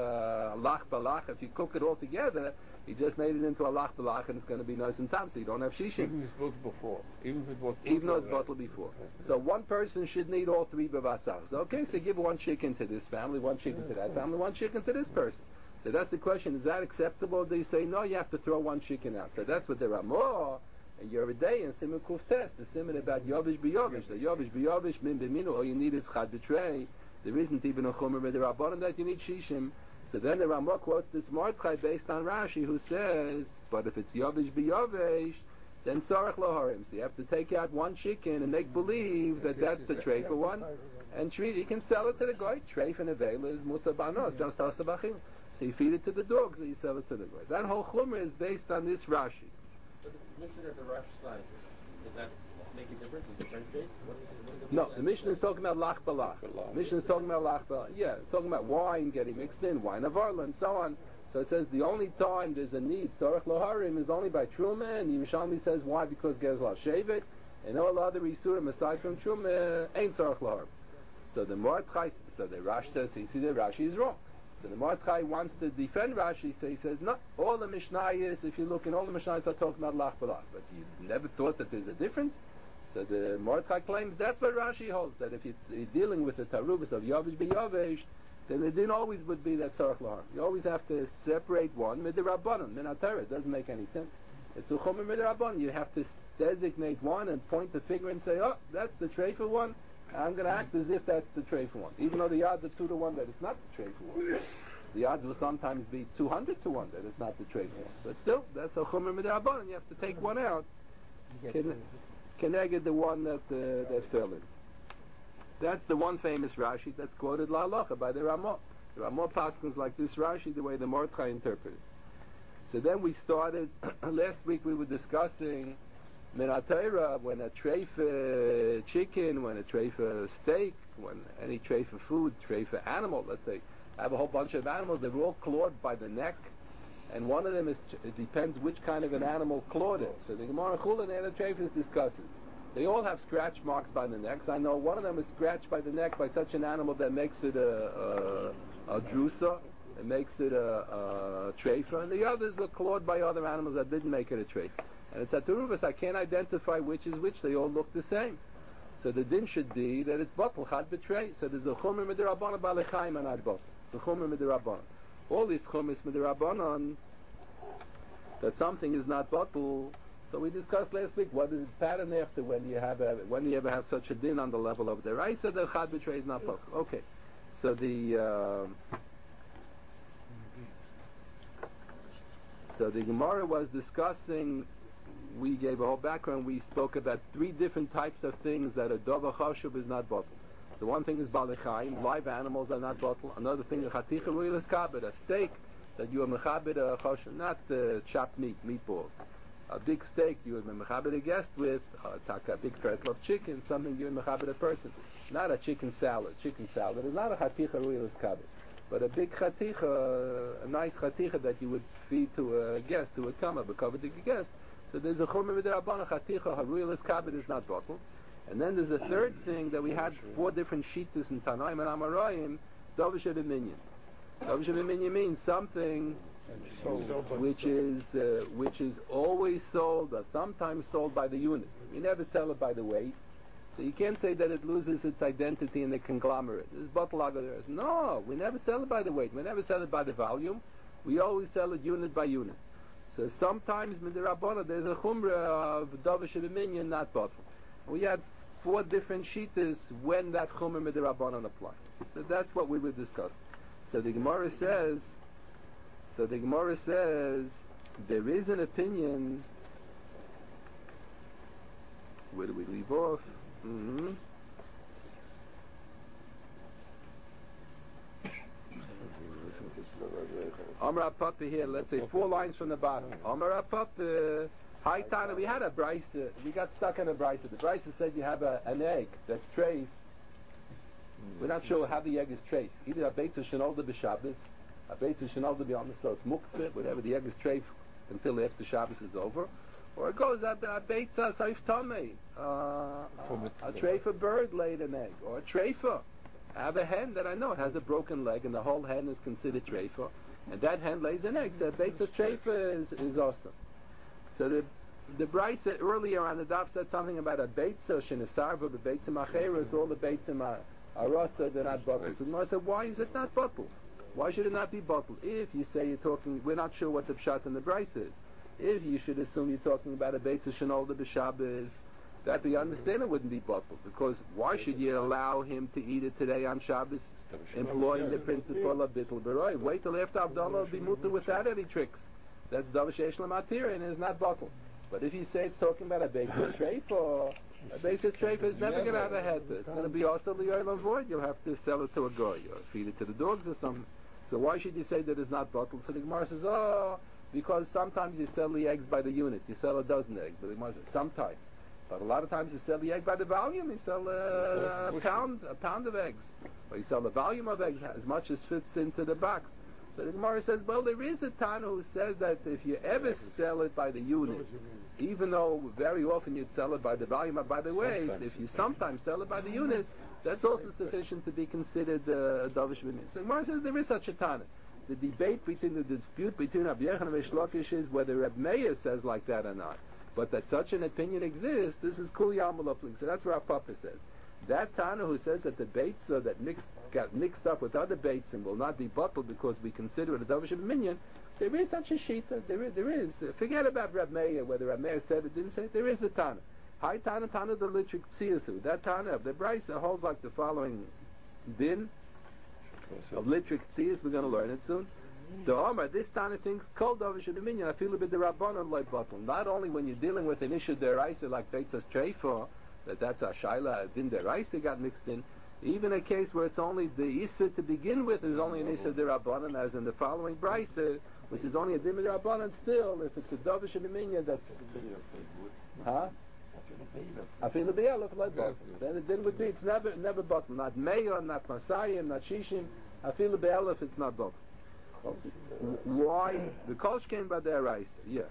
lach balach. If you cook it all together, you just made it into a lach balach and it's going to be nice and tam, so you don't have shishim. Even if it's bottled before. Even though it's bottled before. So 1 person shouldn't eat all 3 bevasars. Okay, so give 1 chicken to this family, 1 chicken to that family, 1 chicken to this person. So that's the question, is that acceptable? They say, no, you have to throw 1 chicken out. So that's what the Ramah and Yeridei and Simon Kuf test, the Simon about Yovish B'Yovish. The Yovish B'Yovish, Min B'Minu, all you need is Chad B'Trei. There isn't even a Chumer with the Rabbanan that you need Shishim. So then the Ramah quotes this Mordechai based on Rashi, who says, but if it's Yovish B'Yovish, then Sarach Loharim. So you have to take out 1 chicken and make believe that that's the tray for 1, and treat. You can sell it to the guy. Tray for Nevela is Mutar Banos, just Asabachim. So you feed it to the dogs, and you sell it to the guy. That whole Chumer is based on this Rashi. But the Mishnah has a Rashi slide. Does that make a difference? Is differentiate? No, the Mishnah is talking about lach balach. The Mishnah is talking about lach balach. Yeah, it's talking about wine getting mixed in, wine of Arla, and so on. So it says the only time there's a need, Sarach Loharim, is only by Truma, and Yerushalmi says why? Because Gezla Shevet, and all other Isurim aside from Truma ain't Sarach Loharim. So the Mordechai, so the Rashi says, you see the Rashi is wrong. So the Mordechai wants to defend Rashi, so he says, no, all the Mishnayos, if you look in all the Mishnayos are talking about lach balach, but you never thought that there's a difference. So the Mordechai claims that's what Rashi holds, that if you're dealing with the Tarubas of Yovish B'Yovish, then the din always would be that Sarach Loharim. You always have to separate one with the Rabbanon. Min HaTorah, it doesn't make any sense. It's a Chumer with the Rabbanon. You have to designate one and point the finger and say, oh, that's the tray for 1. I'm going to act as if that's the tray for 1. Even though the odds are 2 to 1 that it's not the tray for 1. The odds will sometimes be 200 to 1 that it's not the tray for 1. But still, that's a Chumer with the Rabbanon. You have to take one out. Keneged the one that fell in. That's the one famous Rashi that's quoted La Halacha by the Ramah. The Ramah paskins like this Rashi, the way the Mordechai interpreted. So then we started, last week we were discussing Min HaTorah, when a treifa chicken, when a treifa steak, when any treifa food, treifa animal, let's say, I have a whole bunch of animals, they're all clawed by the neck, and one of them is, it depends which kind of an animal clawed it. So the Gemara Chulin and the Treifus discusses. They all have scratch marks by the necks. I know one of them is scratched by the neck by such an animal that makes it a drusa, it makes it a treifa, and the others were clawed by other animals that didn't make it a treifa. And it's a teruvas, I can't identify which is which, they all look the same. So the din should be that it's bottle, chad betray. So there's a chumer midirabbanan balechaim and ad bottle. It's a chumer midirabbanan. All these chumis midirabbanan, that something is not bottle. So we discussed last week, what is the pattern after when you ever have such a din on the level of the Raisa, the chad betray is not bottle. Okay. So the Gemara was discussing, we gave a whole background, we spoke about 3 different types of things that a dova chashub is not bottle. The one thing is balechaim, live animals are not bottle. Another thing is chaticha ruilas kabed, a steak that you are mechabed a chashub, not chopped meat, meatballs. A big steak you would mechabed a guest with, a big tretel of chicken, something you would mechabed a person. Not a chicken salad. Chicken salad is not a chaticha ruilas kabed, but a big chaticha, a nice chaticha that you would feed to a guest who would come, a coveted guest. So there's a chumrah with the Rabbanah chaticha haruilas kabed is not bottled. And then there's a third thing that we had 4 different shittas in Tanaim and Amarayim, Davish Minyan. Davish Minyan means something which is always sold or sometimes sold by the unit. You never sell it by the weight. So you can't say that it loses its identity in the conglomerate. This is Batalagaders. No, we never sell it by the weight. We never sell it by the volume. We always sell it unit by unit. So sometimes in the Rabbana there's a chumrah of Davish Minyan, not bottle. We had 4 different shittas when that chumrah with the Rabbanon applied. So that's what we would discuss. So the Gemara says there is an opinion. Where do we leave off? Amar Papa here, let's say 4 lines from the bottom. Amar Papa, Hi Tana, we had a brisa, we got stuck in a brisa. The brisa said you have an egg that's treif. We're not sure how the egg is treif. Either a beitza shenolda b'Shabbos, a beitza shenolda b'Yom, so it's muktzeh, whatever, the egg is treif until after Shabbos is over. Or it goes a beitza saif tamei, a treifa bird laid an egg, or a treifa. I have a hen that I know has a broken leg, and the whole hen is considered treifa, and that hen lays an egg. So beitza treifa is awesome. So the brisa earlier on the daf said something about a beitza shenesarva, but beitza macheres, all the beitza arasa they're not bottled. So the Gemara said, why is it not bottled? Why should it not be bottled? If you say you're talking, we're not sure what the pshat in the brisa is. If you should assume you're talking about a beitza shenolda b'Shabbos, that we understand it wouldn't be bottled, because why should you allow him to eat it today on Shabbos, employing the principle of bittul b'roi? Wait till after Abdullah will be mutter without any tricks. That's davar sheish l'matir and is not bottled. But if you say it's talking about a beitza treifa, a beitza treifa is never going to have a heter. It's going to be also li'olam void. You'll have to sell it to a goy or feed it to the dogs or something. So why should you say that it's not bottled? So the Gemara says, because sometimes you sell the eggs by the unit. You sell a dozen eggs. But the Gemara says, sometimes. But a lot of times you sell the egg by the volume. You sell a pound of eggs. Or you sell the volume of eggs as much as fits into the box. So the Gemara says, well, there is a Tana who says that if you ever sell it by the unit, even though very often you'd sell it by the volume or by the weight, if you sometimes sell it by the unit, that's also sufficient to be considered Davish Minyan. So the Gemara says there is such a Tana. The dispute between Rabbi Yochanan and Reish Lakish is whether Reb Meir says like that or not. But that such an opinion exists, this is Kul Yamalopling. So that's what our Papa says. That Tana who says that the beitza that got mixed up with other beitza and will not be bottled because we consider it a Davish Minyan, there is such a shita. There is. Forget about Reb Meir, whether Reb Meir said it, didn't say it. There is a Tana. Hi Tana the Litrik Tziyasu. That Tana of the Brisa holds like the following din of Litrik Tziyas. We're going to learn it soon. The Omar, this Tana thinks, Kol Davish Minyan, I feel a bit the Rabbanon like bottle. Not only when you're dealing with an issue deraisa like Beitzas Treifa, that's a shaila din deraisa got mixed in. Even a case where it's only the Issa to begin with is only an Issa derabanan, as in the following brisa, which is only a din derabanan. Still, if it's a davish minyan, that's Afilu be'elef like bottle. Then the din would be it's never bottle, not meya, not masayim, not shishim. Afilu be'elef, it's not bottle. Why? The kosh came by their rice. Yeah.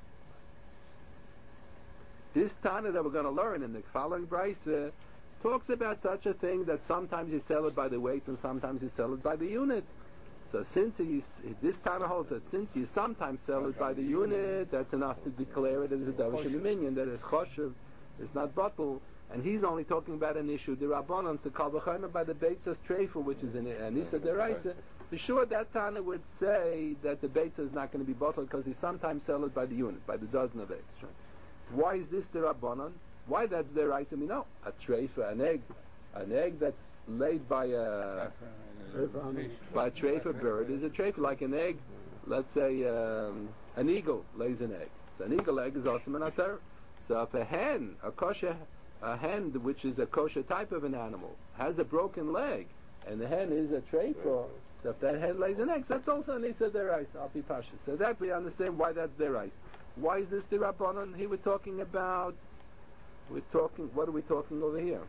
This Tana that we're going to learn in the following brisa talks about such a thing that sometimes you sell it by the weight and sometimes you sell it by the unit. So since this Tana holds that since you sometimes sell it by the unit, that's enough to declare it as a davish minyan, that is choshev, is not bottle, and he's only talking about an issue the Rabbanon, so kal v'chomer by the beitzas treifa, which is an issa deraisa. For sure, that Tana would say that the beitza is not going to be bottled because he sometimes sell it by the unit, by the dozen of eggs. Why is this the Rabbanon? Why that's the rice? We know a treifa, an egg that's laid by a treifa bird is a treifa, like an egg. Let's say an eagle lays an egg. So an eagle egg is also an atar. So if a hen which is a kosher type of an animal has a broken leg, and the hen is a treifa, so if that hen lays an egg, that's also an issa deraisa. I'll be pasha. So that we understand why that's deraisa. Why is this the Rabbanon? Here what are we talking over here?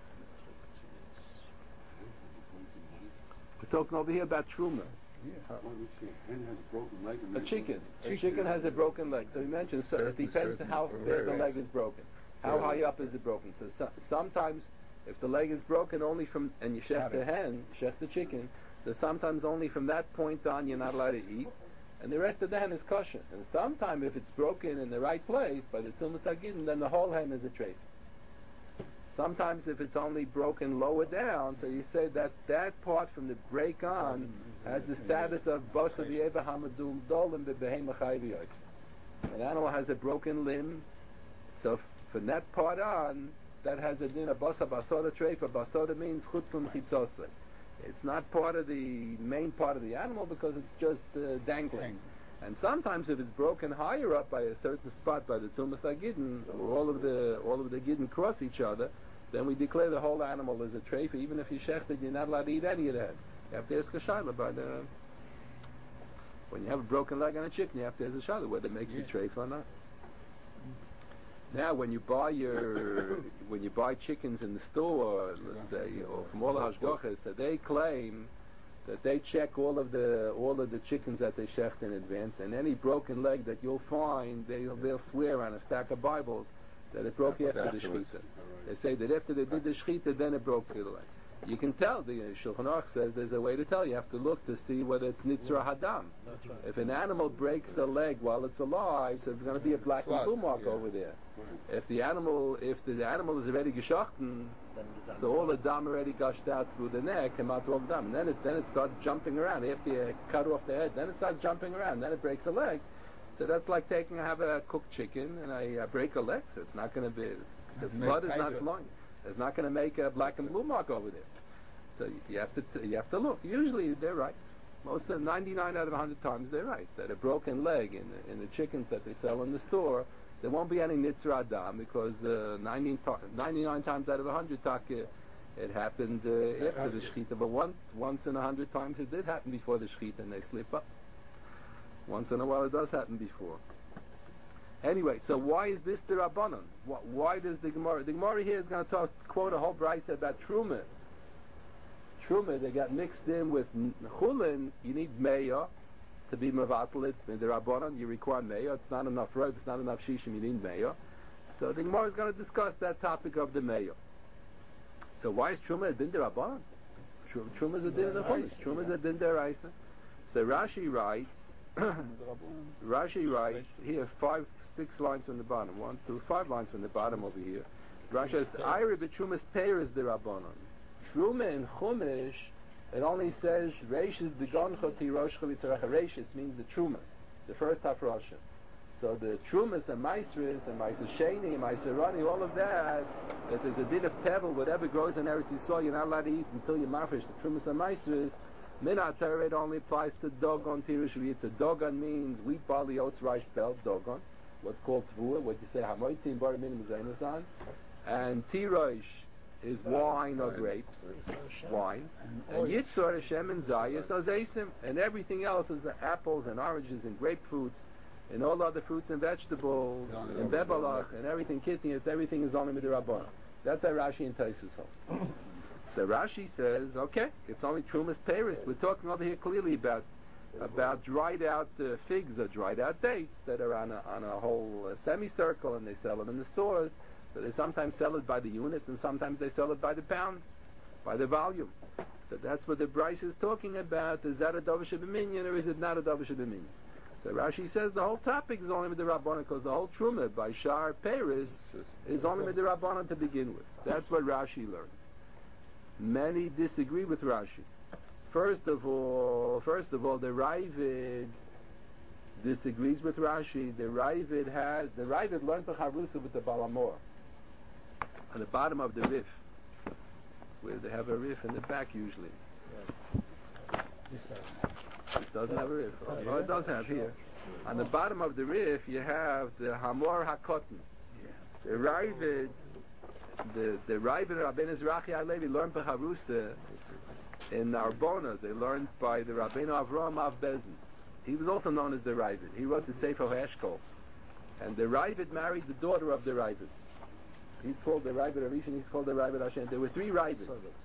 We're talking over here about Truma. A chicken has a broken leg. So he mentions, so it depends how bad the leg is broken. How high up is it broken? So sometimes, if the leg is broken only from, and you shech the hen, shech the chicken, so sometimes only from that point on you're not allowed to eat, and the rest of the hen is kosher. And sometimes if it's broken in the right place, by the Tumas HaGidin, then the whole hen is a treif. Sometimes if it's only broken lower down, so you say that that part from the break on has the status of Bosa V'Eva Hamadul Dolim B'Behema Chayviyot. An animal has a broken limb, so from that part on, that has a din of Bosa Basoda Treifa. Basoda means Chutzlum Chitzose. It's not part of the main part of the animal because it's just dangling. And sometimes if it's broken higher up by a certain spot by the Tumas HaGidin, or all of the Gidin cross each other, then we declare the whole animal as a treifa. Even if you shechted, you're not allowed to eat any of that. You have to ask a shayla by the. When you have a broken leg on a chicken, you have to ask a shayla whether it makes you treifa or not. Now, when you buy chickens in the store, let's say, or from all the hashgochas, so they claim that they check all of the chickens that they shecht in advance, and any broken leg that you'll find, they'll swear on a stack of Bibles that it broke after the shechita. They say that after they did the shechita, then it broke the leg. You can tell. The Shulchan Aruch says there's a way to tell. You have to look to see whether it's nitzra hadam. Right. If an animal breaks a leg while it's alive, so there's going to be a black and blue mark over there. If the animal is already geschochten, so all the dam already gushed out through the neck, came out all the dam, and then it starts jumping around. After you cut off the head, then it starts jumping around. Then it breaks a leg. So that's like I have a cooked chicken and I break a leg. So it's not going to be, the blood is not flowing. It's not going to make a black and blue mark over there. So you have to look. Usually they're right. Most of 99 out of 100 times they're right. That a broken leg in the chickens that they sell in the store, there won't be any nitzra adam because 99 times out of 100 it happened after the shechita. But once in 100 times it did happen before the shechita and they slip up. Once in a while it does happen before. Anyway, so why is this the Rabbanon? Why does the Gemara? The Gemara here is going to quote a whole brayso about Truma. Truma, they got mixed in with Chulin. You need Meya to be Mavatal. In the Rabbanon, you require Meya. It's not enough Reb, it's not enough Shishim, you need Meya. So the Gemara is going to discuss that topic of the Meya. So why is Truma a din the Rabbanon? Truma is a din the Chulin. Truma is a din the Raisa. So Rashi writes here 6 lines from the bottom, 1, 2, 5 lines from the bottom over here. Rashi says, "Ira b'Trumas Peir is the Rabbanon. Truma in Chumash, it only says Reishis Begoncha Tirosh Chavitzarach. Reishis means the Truma, the first hafrosha. So the Trumas and Maisris and Maisr Sheni and Maisr Rani, all of that there's a din of tevel, whatever grows in Eretz Yisrael, you're not allowed to eat until you mafresh the Trumas and Maisris. Minat Torah, it only applies to Dogon Tirosh Chavitzah. Dogon means wheat, barley, oats, rice, spelled Dogon. What's called Tvua, what you say Hamoitzim Bar Minim Zainasan, and Tirosh is wine or grapes, wine, and Yitzhar Hashem and Zayas Azeisim, and everything else is the apples and oranges and grapefruits and all other fruits and vegetables and bebalach and everything kitnius, everything is only midirabbanan. That's how Rashi and Taisus hold. So Rashi says, okay, it's only Trumas Peris. We're talking over here clearly about dried out figs or dried out dates that are on a whole semicircle, and they sell them in the stores. So they sometimes sell it by the unit, and sometimes they sell it by the pound, by the volume. So that's what the Bryce is talking about. Is that a Dovish B'minyan or is it not a Dovish B'minyan? So Rashi says the whole topic is only with the Rabbanan because the whole Truma by Shar Peris is only with the Rabbanan to begin with. That's what Rashi learns. Many disagree with Rashi. First of all, the Ravid disagrees with Rashi. The Ravid learned the Harusa with the Balamor on the bottom of the Rif, where they have a Rif in the back usually. This doesn't have a Rif. Oh, it does have here. On the bottom of the Rif, you have the Hamor HaKotten. The Ravid, the Ravid Rabbeinu Zerachi Alevi learned the Harusa in Narbona. They learned by the Rabbeinu Avraham Av Bezin. He was also known as the Ravid. He wrote the Sefer Eshkol. And the Ravid married the daughter of the Ravid. He's called the Ravid Arishan, he's called the Ravid Hashem. There were three Ravids.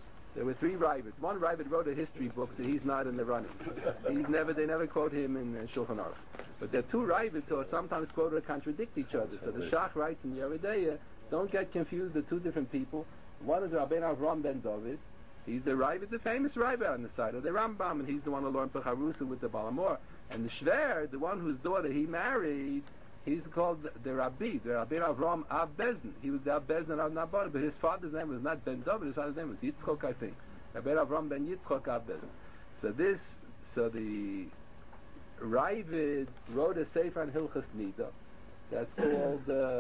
One Ravid wrote a history book, so he's not in the running. They never quote him in Shulchan Aruch. But there are two Ravids who are sometimes quoted or contradict each other. So the Shach writes in Yeridea, don't get confused, the two different people. One is Rabbeinu Avram ben David. He's the Ravid, the famous Ravid on the side of the Rambam, and he's the one who learned Pecharusa with the Balamor. And the Shver, the one whose daughter he married, he's called the Rabbi Avram Av Bezdin. He was the Av Bezdin of Nabal, but his father's name was not Ben David, his father's name was Yitzchok, I think. Rabbi Avram ben Yitzchok Av Bezdin. So the Ravid wrote a Sefer on Hilchas Nida that's called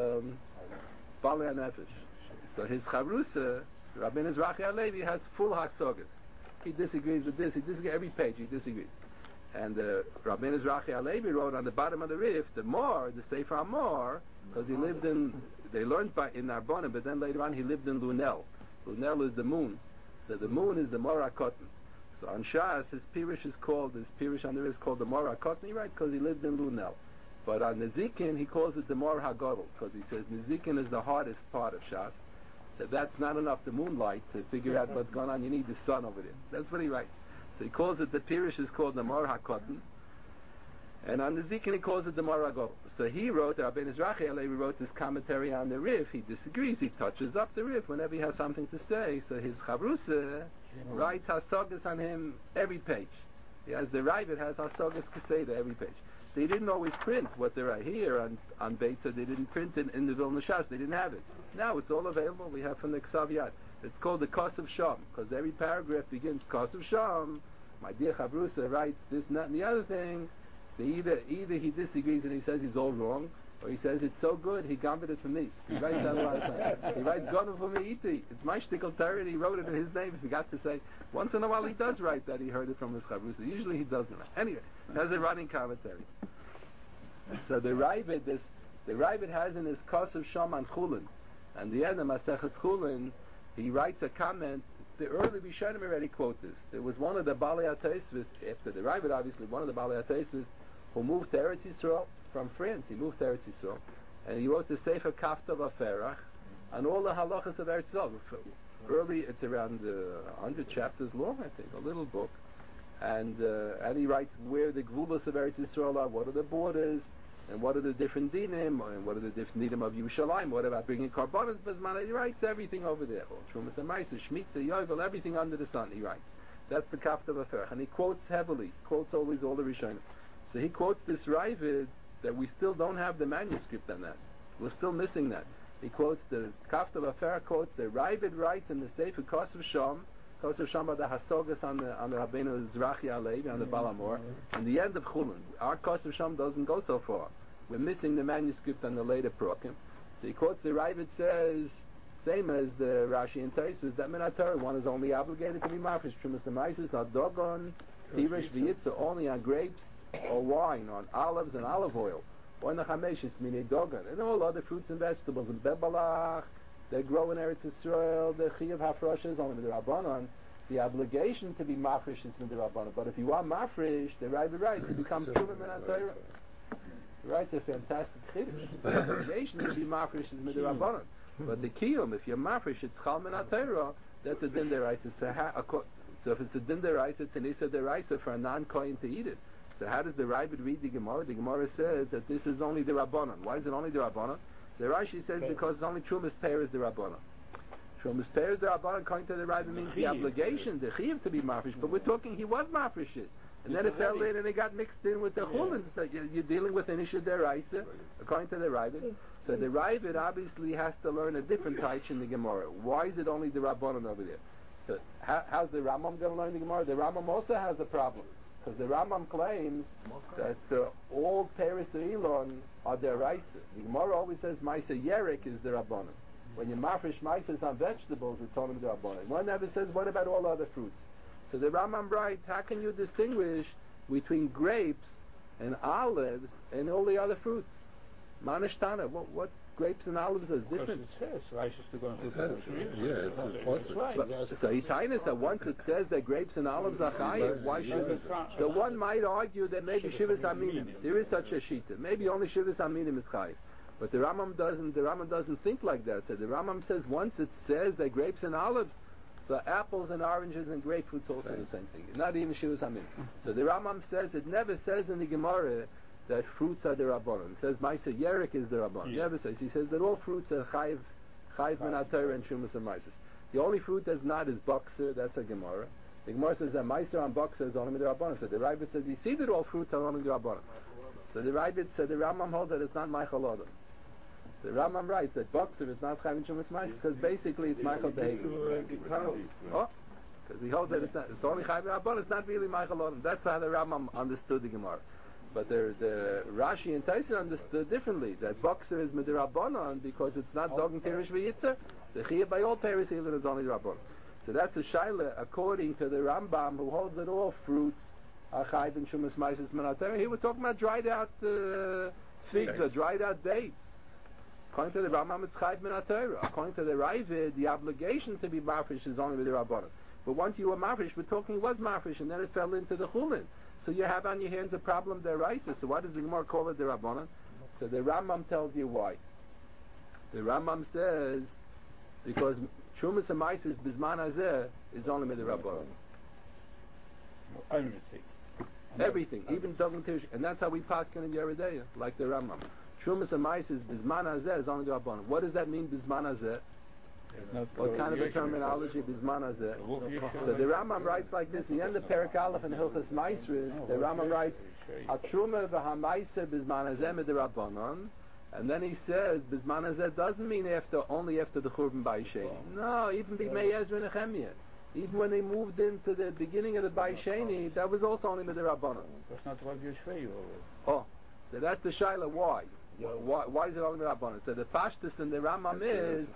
Balei HaNefesh. So his Charusa, Rabbi Nizrachi Alevi, has full hasogas. He disagrees with this, he disagrees every page, he disagrees. And Rabbi Nizrachi Alevi wrote on the bottom of the Rif, the Sefer Amor, because they learned in Narbonne, but then later on he lived in Lunel. Lunel is the moon. So the moon is the Mor HaKotan. So on Shas, his Pirish on the Rif is called the Mor HaKotan, he writes, because he lived in Lunel. But on Nezikin, he calls it the Mor HaGodol, because he says Nezikin is the hardest part of Shas. So that's not enough, the moonlight, to figure out what's going on. You need the sun over there. That's what he writes. So he calls it, the Pirish is called the Mor HaKotan. And on the Zikin he calls it the Mor HaGodol. So he wrote, Rabbi Nizrachi Alevi wrote this commentary on the Rif. He disagrees, he touches up the Rif whenever he has something to say. So his Chavrusa writes Hasogas on him every page. The Ravid has Hasogas Keseda every page. They didn't always print what they write here on Beta. They didn't print it in the Vilna Shas. They didn't have it. Now it's all available. We have from the Ksav Yad. It's called the Kos of Sham, because every paragraph begins Kos of Sham. My dear Chavrusa writes this, that, and the other thing. So either he disagrees and he says he's all wrong, or he says it's so good he gambled it for me. He writes that a lot of times. He writes Gonu for me iti. It's my shtickle Torah, and he wrote it in his name. He forgot to say. Once in a while he does write that he heard it from his Chavrusa. Usually he doesn't. Anyway, that's a running commentary. So the Ravid has in his Kos of Sham on Chulin, and the end of Maseches Chulin, he writes a comment. The early Rishonim already quote this. There was one of the Balei HaTosfos, after the Ravid obviously, one of the Balei HaTosfos, who moved to Eretz Yisrael from France. He moved to Eretz Yisrael, and he wrote the Sefer Kafta Vaferach on all the halachas of Eretz Yisrael. Early, it's around 100 chapters long, I think, a little book. And he writes where the Gvulos of Eretz Yisrael are, what are the borders, and what are the different dinim, and what are the different dinim of Yerushalayim, what about bringing Karbonos Bezman. He writes everything over there. Trumas and Ma'aser, Shemitah, Yovel, everything under the sun, he writes. That's the Kafta Vaferach. And he quotes heavily, quotes always all the Rishonim. So he quotes this Ravid that we still don't have the manuscript on that. We're still missing that. He quotes the Kafta Vaferach, quotes the Ravid writes in the Sefer Kos of Sham are the Hasogas on the Rabbeinu Zrachi Alevi, on the Balamor, and the end of Chulin. Our Kos of Sham doesn't go so far. We're missing the manuscript on the later Prokim. So he quotes the Ravid says, same as the Rashi and Tosfos, that Minat Torah, one is only obligated to be mafresh. Trumas Demaisis, not dogon, Tirish v'yitza, only on grapes or wine, on olives and olive oil. Or in the Chameshis, mine dogon, and all other fruits and vegetables, and bebalach, they grow in Eretz Yisrael, the Chiyav Hafrosh is only the Rabbanon. The obligation to be mafresh is with the Rabbanon. But if you are mafresh, the Rabbi writes, it becomes Truma Minat Torah. He writes a fantastic chiddush. The obligation to be mafresh is with the Rabbanon. But the kiyum, if you're mafresh, it's Chal Minat Torah, that's a din deraisa. So if it's a din deraisa, it's an issa deraisa for a non-kohen to eat it. So how does the Rabbi read the Gemara? The Gemara says that this is only the Rabbanon. Why is it only the Rabbanon? The Rashi says because it's only Trumas Peir is the Rabbanon. Trumas Peir is the Rabbanon, according to the Rabbi, means the obligation, the Chiyav to be mafresh. But we're talking, he was mafresh it. And then it fell in and it got mixed in with the Chulin. So you're dealing with an issue deraisa, according to the Rabbi. So the Rabbi obviously has to learn a different taich in the Gemara. Why is it only the Rabbanon over there? So how's the Rambam going to learn the Gemara? The Rambam also has a problem. Because the Rambam claims that all Teres Elon are deraisa. The Gemara always says Maisa Yerek is the Rabbanon. When you mafresh Maisas on vegetables, it's only the Rabbanon. One never says, what about all other fruits? So the Rambam writes, how can you distinguish between grapes and olives and all the other fruits? Manishtana, what's grapes and olives is different? It's to go into So Itainis, that once it says that grapes and olives are chayiv, why shouldn't? So one might argue that maybe Shivas Aminim, there is such a shita. Maybe only Shivas Aminim is chayiv. But the Rambam doesn't think like that. So the Rambam says once it says that grapes and olives, so apples and oranges and grapefruit's also the same thing. Not even Shivas Hamin. So the Rambam says it never says in the Gemara that fruits are the Rabbanon. It says Maisa Yerek is the Rabbanon. Yeah. Never says. He says that all fruits are Chayiv Min HaTorah and Shumas and Maises. The only fruit that's not is Boxer. That's a Gemara. The Gemara says that Meiser on Boxer is only with the Rabbanon. So the Rabbit says you see that all fruits are only with the Rabbanon. So the Rabbit said the Rambam holds that it's not Michael Adam. The Rambam writes that Boxer is not Chayiv Shumas Maises because basically it's Michael Behavior. Oh, because he holds that it's only Chayiv Rabbanon. It's not really Michael Adam. That's how the Rambam understood the Gemara. But the Rashi and Taisa understood differently that Boxer is Midirabbanon because it's not Dogen Tirish V'Yitzer. The Chiyah by all Paris is only Rabbanon. So that's a shaila according to the Rambam who holds that all fruits are Chayiv and Shumas Maises Min HaTorah. He was talking about dried out figs, dried out dates. According to the Rambam, it's Chayiv Min HaTorah. According to the Ravid, the obligation to be mafresh is only with the Rabbanon. But once you were mafresh, we're talking was mafresh, and then it fell into the Chulin. So you have on your hands a problem deraisa. So why does the Gemara call it the Rabbanon? So the Rambam tells you why. The Rambam says because Shumas and Maises Bizman Hazeh is only with the Rabbanon. Everything, even Dogen Tirish, and that's how we pass in Yeridea, like the Rambam. Shumas and Maises Bizman Hazeh is only the Rabbanon. What does that mean, Bizman Hazeh? What kind of a terminology Bizman Hazeh? So the Rambam writes like this, in the end of Perek Aleph in Hilchas Maisris, the Rambam writes, Atruma v'hamaisa Bizman Hazeh med Rabbanon, and then he says, Bizman Hazeh doesn't mean only after the Churban Bayisheni. No, even B'mei Ezra Nehemiah. Even when they moved into the beginning of the Bayisheni, that was also only with the Rabbanon. That's not what you say. Oh, so that's the Shaila. Why? Why is it only with Rabbanon? So the Pashtus in the Rambam is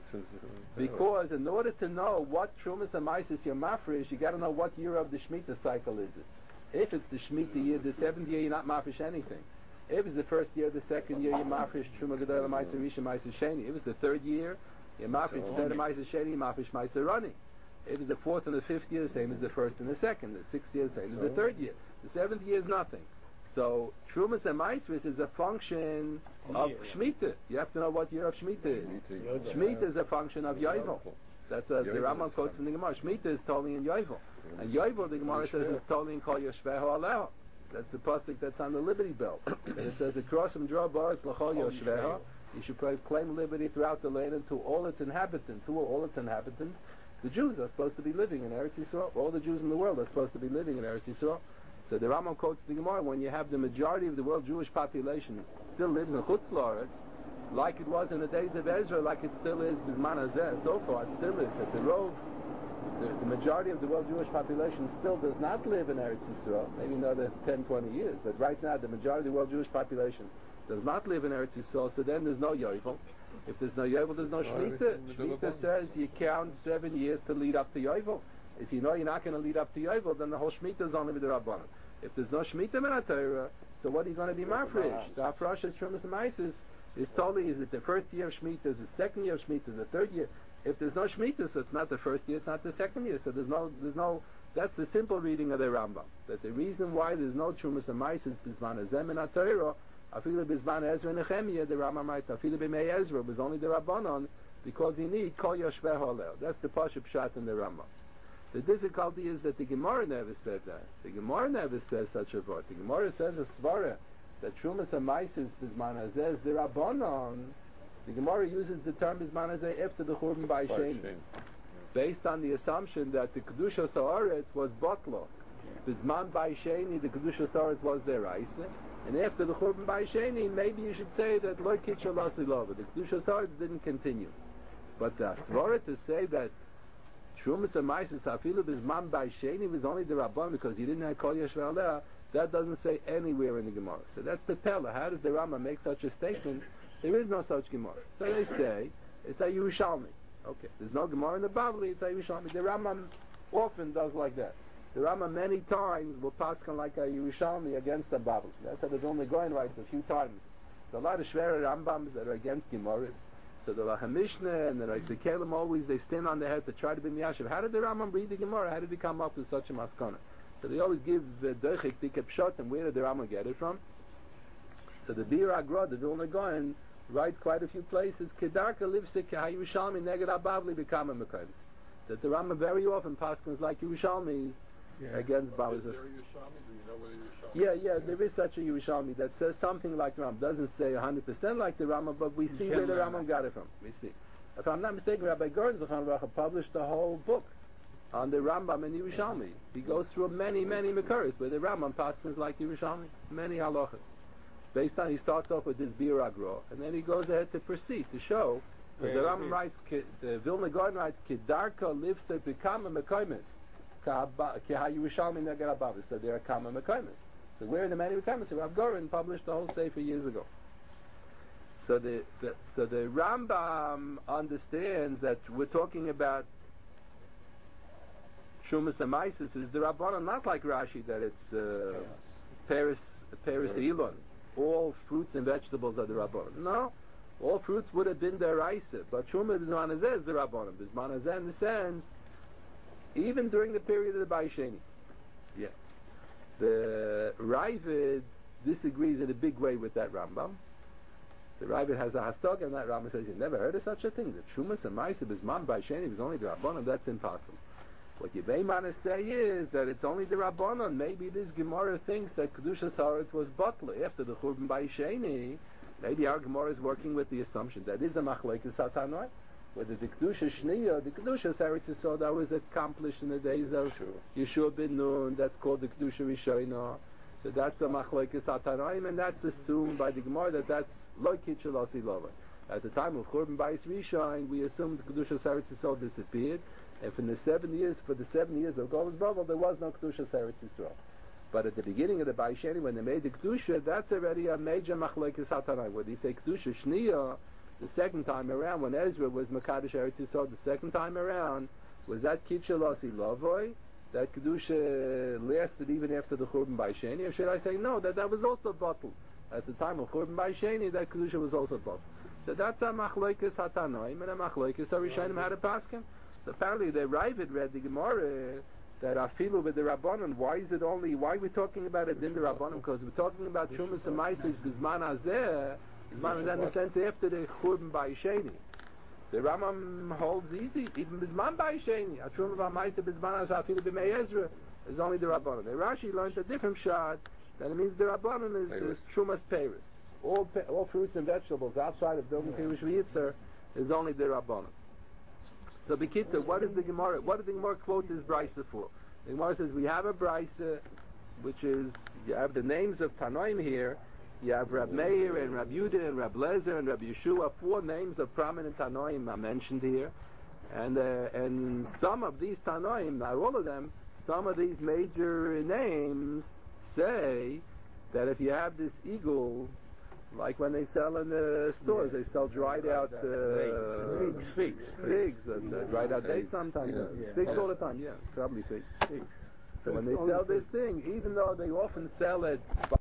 because in order to know what Trumas and Maisis your mafresh, you got to know what year of the Shemitah cycle is it. If it's the Shemitah year, the 7th year, you're not mafresh anything. If it's the first year, the second year, you're mafresh Truma Gedolah Maiser Rishon Maiser Sheni. If it's the third year, you're mafresh Tzedek Maiser Sheni, mafresh Maiser Running. If it's the 4th and the 5th year, the same as the 1st and the 2nd. The 6th year, the same as the 3rd year. The 7th year is nothing. So Trumas and Maisris is a function of Shemitah. You have to know what year of Shemitah is. Shemitah is a function of Yovel. That's the Rambam quotes from the Gemara. Shemitah is totally in Yovel. And Yovel, the Gemara says, is totally in Kol Yoshveho Aleho. That's the pasuk that's on the Liberty Bell. And it says, across from Drah Baritz L'chol Yoshveho, you should proclaim liberty throughout the land and to all its inhabitants. Who are all its inhabitants? The Jews are supposed to be living in Eretz Yisrael. All the Jews in the world are supposed to be living in Eretz Yisrael. So the Rambam quotes the Gemara, when you have the majority of the world Jewish population still lives in Chutz La'aretz, like it was in the days of Ezra, like it still is Bizman Hazeh, so far it still is. That the majority of the world Jewish population still does not live in Eretz Yisrael, maybe another 10, 20 years, but right now the majority of the world Jewish population does not live in Eretz Yisrael, so then there's no Yovel. If there's no Yovel, there's no Shemitah. Shemitah says you count 7 years to lead up to Yovel. If you know you're not going to lead up to Yovel, then the whole Shemitah is only with the Rabbanon. If there's no Shemitah Min HaTorah, so what are you going to be mafresh? The Afrashas Trumas and Maises is totally, is it the first year of Shemitah, is it the second year of Shemitah, is it the third year? If there's no Shemitah, so it's not the first year, it's not the second year, so there's no, that's the simple reading of the Rambam. That the reason why there's no Trumas and Maises, Bizman Hazeh Min HaTorah, Afilu Bizman Ezra Nehemiah, the Rambam writes, Afilu B'mei Ezra, was only the Rabbanon, because you need Kol Yoshveh Holel. That's the Pashup Pshat in the Rambam. The difficulty is that the Gemara never said that. The Gemara never says such a word. The Gemara says a svara that Trumas and Maises Bizman Hazeh is the Rabbanon. The Gemara uses the term Bizman Hazeh after the Churban Bayisheni, based on the assumption that the Kedushas Haaretz was Botlo. Bizman Bayisheni, the Kedushas Haaretz was their Reise, and after the Churban Bayisheni, maybe you should say that Lo Kitcha Lasilova, the Kedushas Haaretz didn't continue. But the svara to say that Trumas and Maises Hafilu Bizman Bayisheni was only the Rabban because he didn't have Kol Yoshveh Aleha, that doesn't say anywhere in the Gemara. So that's the Pella. How does the Rambam make such a statement? There is no such Gemara. So they say, it's a Yerushalmi. Okay, there's no Gemara in the Bavli, it's a Yerushalmi. The Rambam often does like that. The Rambam many times will patskan like a Yerushalmi against the Bavli. That's how the Vilna Gaon writes a few times. There's a lot of Shvera Rambams that are against Gemaras. So the HaMishnah and the Raisa Kalim always, they stand on their head to try to be miyashiv. How did the Rambam read the Gemara? How did he come up with such a maskana? So they always give the Doichik Dike Pshot, and where did the Rambam get it from? So the Bir Agra, the Vilna Gaon, writes quite a few places, Kedarka livsik Yerushalmi neged Abavli become a Mekaymis. That the Rambam very often paskins like Yerushalmis against Bavli. Is there a Yerushalmi? Do you know whether Yerushalmi? Yeah, there is such a Yerushalmi that says something like the Rambam. Doesn't say 100% like the Rambam, but we see where the Rambam got it from. We see. If I'm not mistaken, Rabbi Gordon Zechon Baruch published a whole book on the Rambam and Yerushalmi. He goes through many Mekaris where the Rambam paskins like Yerushalmi, many halachas. Based on, he starts off with this Bir Agro, and then he goes ahead to proceed to show. Because the Rambam writes, the Vilna Gaon writes, Kedarka lives to become a Mekaymis. Keha Yerushalmi neged Abavli. So they're a Kama Mekaymis. So where in the many Mekaymis? Rav Goren published the whole Sefer years ago. So the Rambam understands that we're talking about Shumas and Maisis is the Rabbanon, not like Rashi that it's Paris Elon. All fruits and vegetables are the Rabbanon. No, all fruits would have been the Raisa, but Shumas Bizman Hazeh is the Rabbanon. Bizman Hazeh in the sense, even during the period of the Baisheni. Yeah. The Ravid disagrees in a big way with that Rambam. The Ravid has a hastag, and that Rambam says, you never heard of such a thing? That Shumas and Ma'aseh Bizman Baisheni was only the Rabbanon. That's impossible. What Yevei say is that it's only the Rabbanon. Maybe this Gemara thinks that Kedushas Haaretz was Butler after the Churban Baisheni. Maybe our Gemara is working with the assumption that is a Machlekes Hatanoi. Whether the Kedusha Shniya, the Kedusha Eretz Yisrael, that was accomplished in the days of Yeshua ben Nun, that's called the Kedusha Rishonah. So that's a Machlekes Hatanoim, and that's assumed by the Gemara that that's Loikit Shalasi Lova. At the time of Churban Bayis Rishon, we assumed the Kedusha Eretz Yisrael disappeared, and for the 7 years of Golus Bavel, there was no Kedusha Eretz Yisrael. But at the beginning of the Bayis Sheni, when they made the Kedusha, that's already a major Machlekes Hatanoim. When they say Kedusha Shniya, the second time around, when Ezra was Makadosh Eretz Yisrael, the second time around, was that Kitchalasi Lavoi, that Kedusha lasted even after the Churban Baisheni, or should I say no, that was also bottled. At the time of Churban Baisheni, that Kedusha was also bottled. So that's a Machlekes Hatanoim, and a Machlekes HaRishonim had a paskin. So apparently the Ravid read the Gemara, that Afilu with the Rabbanon, why are we talking about it in the Rabbanon? Because we're talking about Shumas and Maisis, Bizman Hazeh, Bizman Hazeh in the sense after the Churban Baisheni. The Rambam holds easy, even Bizman Baisheni, a Shumas and Maisis, Bizman Hazeh, Afilu b'mei Ezra, is only the Rabbanon. The Rashi learned a different shot, that it means the Rabbanon is Shumas Peiris. All fruits and vegetables outside of Dogen Pirush V'Yitzer is only the Rabbanon. So B'Kitzur, what did the Gemara quote this Brisa for? The Gemara says we have a Brisa, which is, you have the names of Tanoim here, you have Rab Meir and Rab Yudah and Rab Lezer and Rab Yeshua, 4 names of prominent Tanoim are mentioned here, and some of these Tanoim, not all of them, some of these major names say that if you have this eagle, like when they sell in the stores, they sell dried out figs and dried out dates sometimes. Figs all the time, probably figs. So when they sell this thing, even though they often sell it